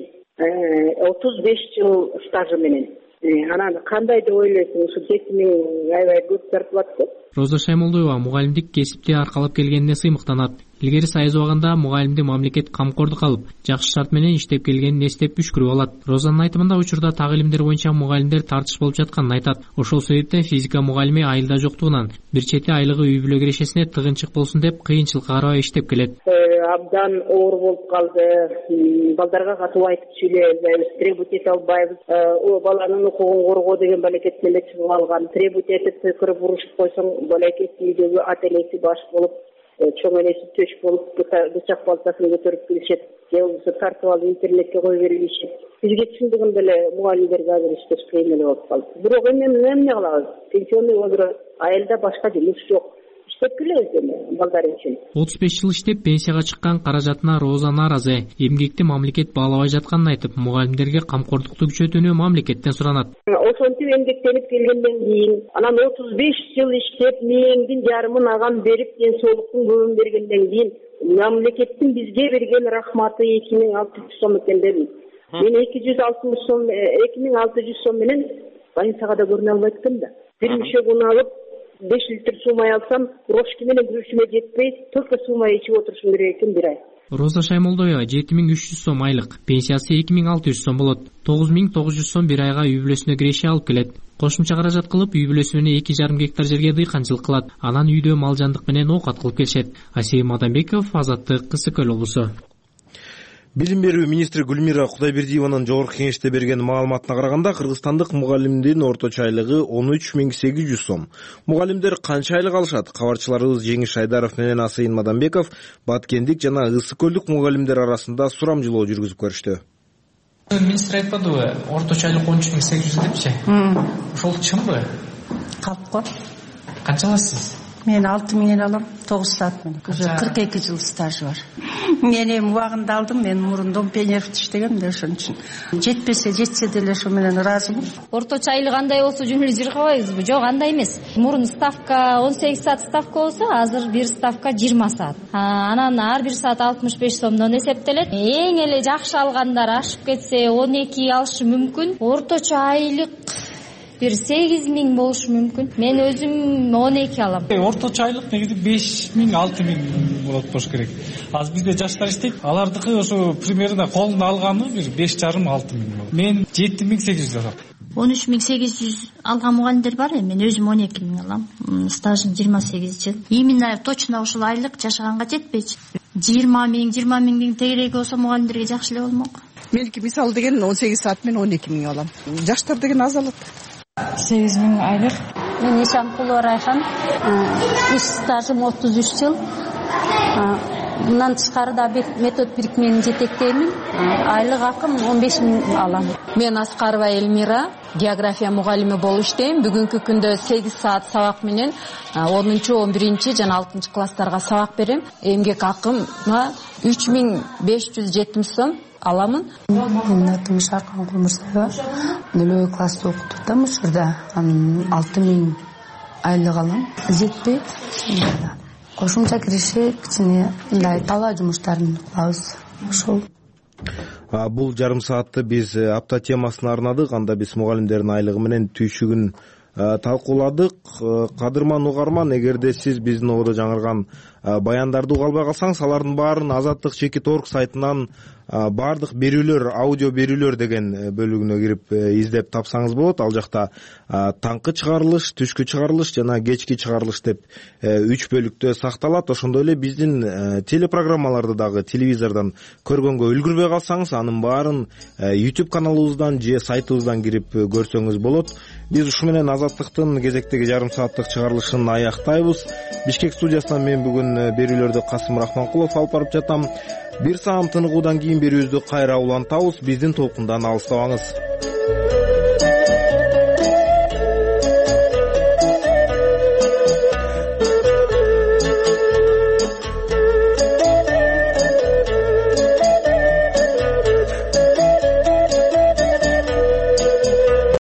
35 жыл стажы менен. Анан кандай деп ойлойсуң, ушу 7000 аябай көп зарплата. Роза Шаймолдоева мугалимдик кесипти аркалап келгенине сыймыктанат. Илгери сайыз убагында мугалимди мамлекет камкордук алып, жакшы шарт менен иштеп келгенин эстеп үшкүрүп алат. Розанын айтымында учурда так илимдер боюнча мугалимдер тартыш болуп жатканын айтат. Ошол себептен физика мугалими айылда жоктугунан бир чети айлыгы үй бүлө кирешесине тыгынчык болсун деп кыйынчылыкка карабай иштеп келет. Абдан оор болуп калды. Балдарга катуу айтып сүйлөбөйбүз, требовать эте албайбыз. Баланын укугун коргоо деген балекет менен чыгып алган. Требовать этип кырып урушуп койсоң, балекет үйдөгү ата энеси баш болуп, чоң энеси төш болуп, бычак балтасын көтөрүп келишет. Же болбосо тартып алып интернетке коюп берип ийишет. Бизге чындыгында эле мугалимдерге азыр иштеш кыйын эле болуп калды. Бирок эмне кылабыз? Пенсионный возраст, айылда башка жумуш жок. Иштеп келебиз эми балдар үчүн. 35 жыл иштеп пенсияга чыккан каражатына Роза нааразы. Эмгекти мамлекет баалабай жатканын айтып, мугалимдерге камкордукту күчөтүүнү мамлекеттен суранат. Ошентип эмгектенип келгенден кийин, анан 35 жыл иштеп, мээңдин жарымын агам берип, ден соолуктун көбүн бергенден кийин мамлекеттин бизге берген рахматы 2600 сом экен дедим. Мен 260 сом, 2600 сом менен больницага да көрүнө албайт экен да. Бир мишек уну алып 5 литр суу май алсам, брошки менен жүрүшүмө жетпей, только суу май ичип отурушум керек экен бир ай. Роза Шаймолдоева 7300 сом айлык, пенсиясы 2600 сом болот. 9900 сом бир айга үй бүлөсүнө киреше алып келет. Кошумча каражат кылып, үй бүлөсүнө 2,5 гектар жерге дыйканчылык кылат. Анан үйдө малжандык менен оокат кылып келишет. Асей Мадамбеков, Азаттык, Кысыкөл облусу. Билим берүү министри Гүлмира Кудайбердиеванын жогорку кеңеште берген маалыматына караганда, кыргызстандык мугалимдин орточо айлыгы 13 800 сом. Мугалимдер канча айлык алышат? Кабарчыларыбыз Жеңиш Айдаров менен Асейин Мадамбеков Баткендик жана Ысык-Көлдүк мугалимдер арасында сурамжылоо жүргүзүп көрүштү. Министр айтпадыбы, орточо айлык 13 800 депчи? Ошол чынбы? Калпко. Канча аласыз? Мен 6000 алам, 9 саат менен. 42 жыл стажы бар. Мен эми убагында алдым, мен мурундан пенерфт иштегем да ошон үчүн. Жетпесе, жетсе деле ошо менен ыраазымын. Орточо айлык андай болсо жөн эле жыргабайбызбы? Жок, андай эмес. Мурун ставка 18 саат ставка болсо, азыр бир ставка 20 саат. Анан ар бир саат 65 сомдон эсептелет. Эң эле жакшы алгандар ашып кетсе 12 алышы мүмкүн. Орточо айлык бир 8.000 болушу мүмкүн. Мен өзүм 12 алам. Орточо айлык негизи 5.000 6.000 болот болуш керек. Азыр бизде жаштар иштейт, алардыкы ошо примерно колуна алганы бир 5,5 6.000 болот. Мен 7.800 алам. 13.800 алган мугалимдер бар. Мен өзүм 12.000 алам. Стажым 28 жыл. Именно точно ушул айлык жашаганга жетпейт. 20.000 тегереги болсо мугалимдерге жакшы эле болмок. Меники мисалы деген 18 саат мен 12.000 алам. Жаштар деген аз алат. 8.000 айлык. Мен Ишанкулова Райхан. Иш стажым 33 жыл. Мындан тышкары да метод бирикменин жетектеймин. Айлык акым 15.000 алам. Мен Аскарова Эльмира, география мугалими болуп иштейм. Бүгүнкү күндө 8 саат сабак менен 10-11 жана 6 класстарга сабак берем. Эмгек акыма 3.570 сом аламын. Менин атым Шаркан Мурсаева. 0 класста окутуп атам ушурда. 6.000 айлык алам. Жетпейт. Кошумча киреше кичине мындай талаа жумуштарын кылабыз. Ошол. Бул жарым саатты биз апта темасына арнадык. Анда биз мугалимдердин айлыгы менен түйшүгүн талкууладык. Кадырман угарман, эгерде сиз биздин ободо жаңырган баяндарды уга албай калсаңыз, алардын баарын Азаттык.org сайтынан баардык берүүлөр, аудио берүүлөр деген бөлүгүнө кирип издеп тапсаңыз болот. Ал жакта таңкы чыгарылыш, түшкү чыгарылыш жана кечки чыгарылыш деп 3 бөлүктө сакталат. Ошондой эле биздин телепрограммаларды дагы телевизордон көргөнгө үлгүрбөй калсаңыз, анын баарын YouTube каналыбыздан же сайтыбыздан кирип көрсөңүз болот. Биз ушу менен Азаттыктын кезектеги жарым сааттык чыгарылышын аяктайбыз. Бишкек студиясынан мен бүгүн берүүлөрдү Касым Рахманкулов алып барып жатам. Бир саам тыныгуудан кийин берүүбүздү кайра улантабыз. Биздин толкундан алыстабаңыз.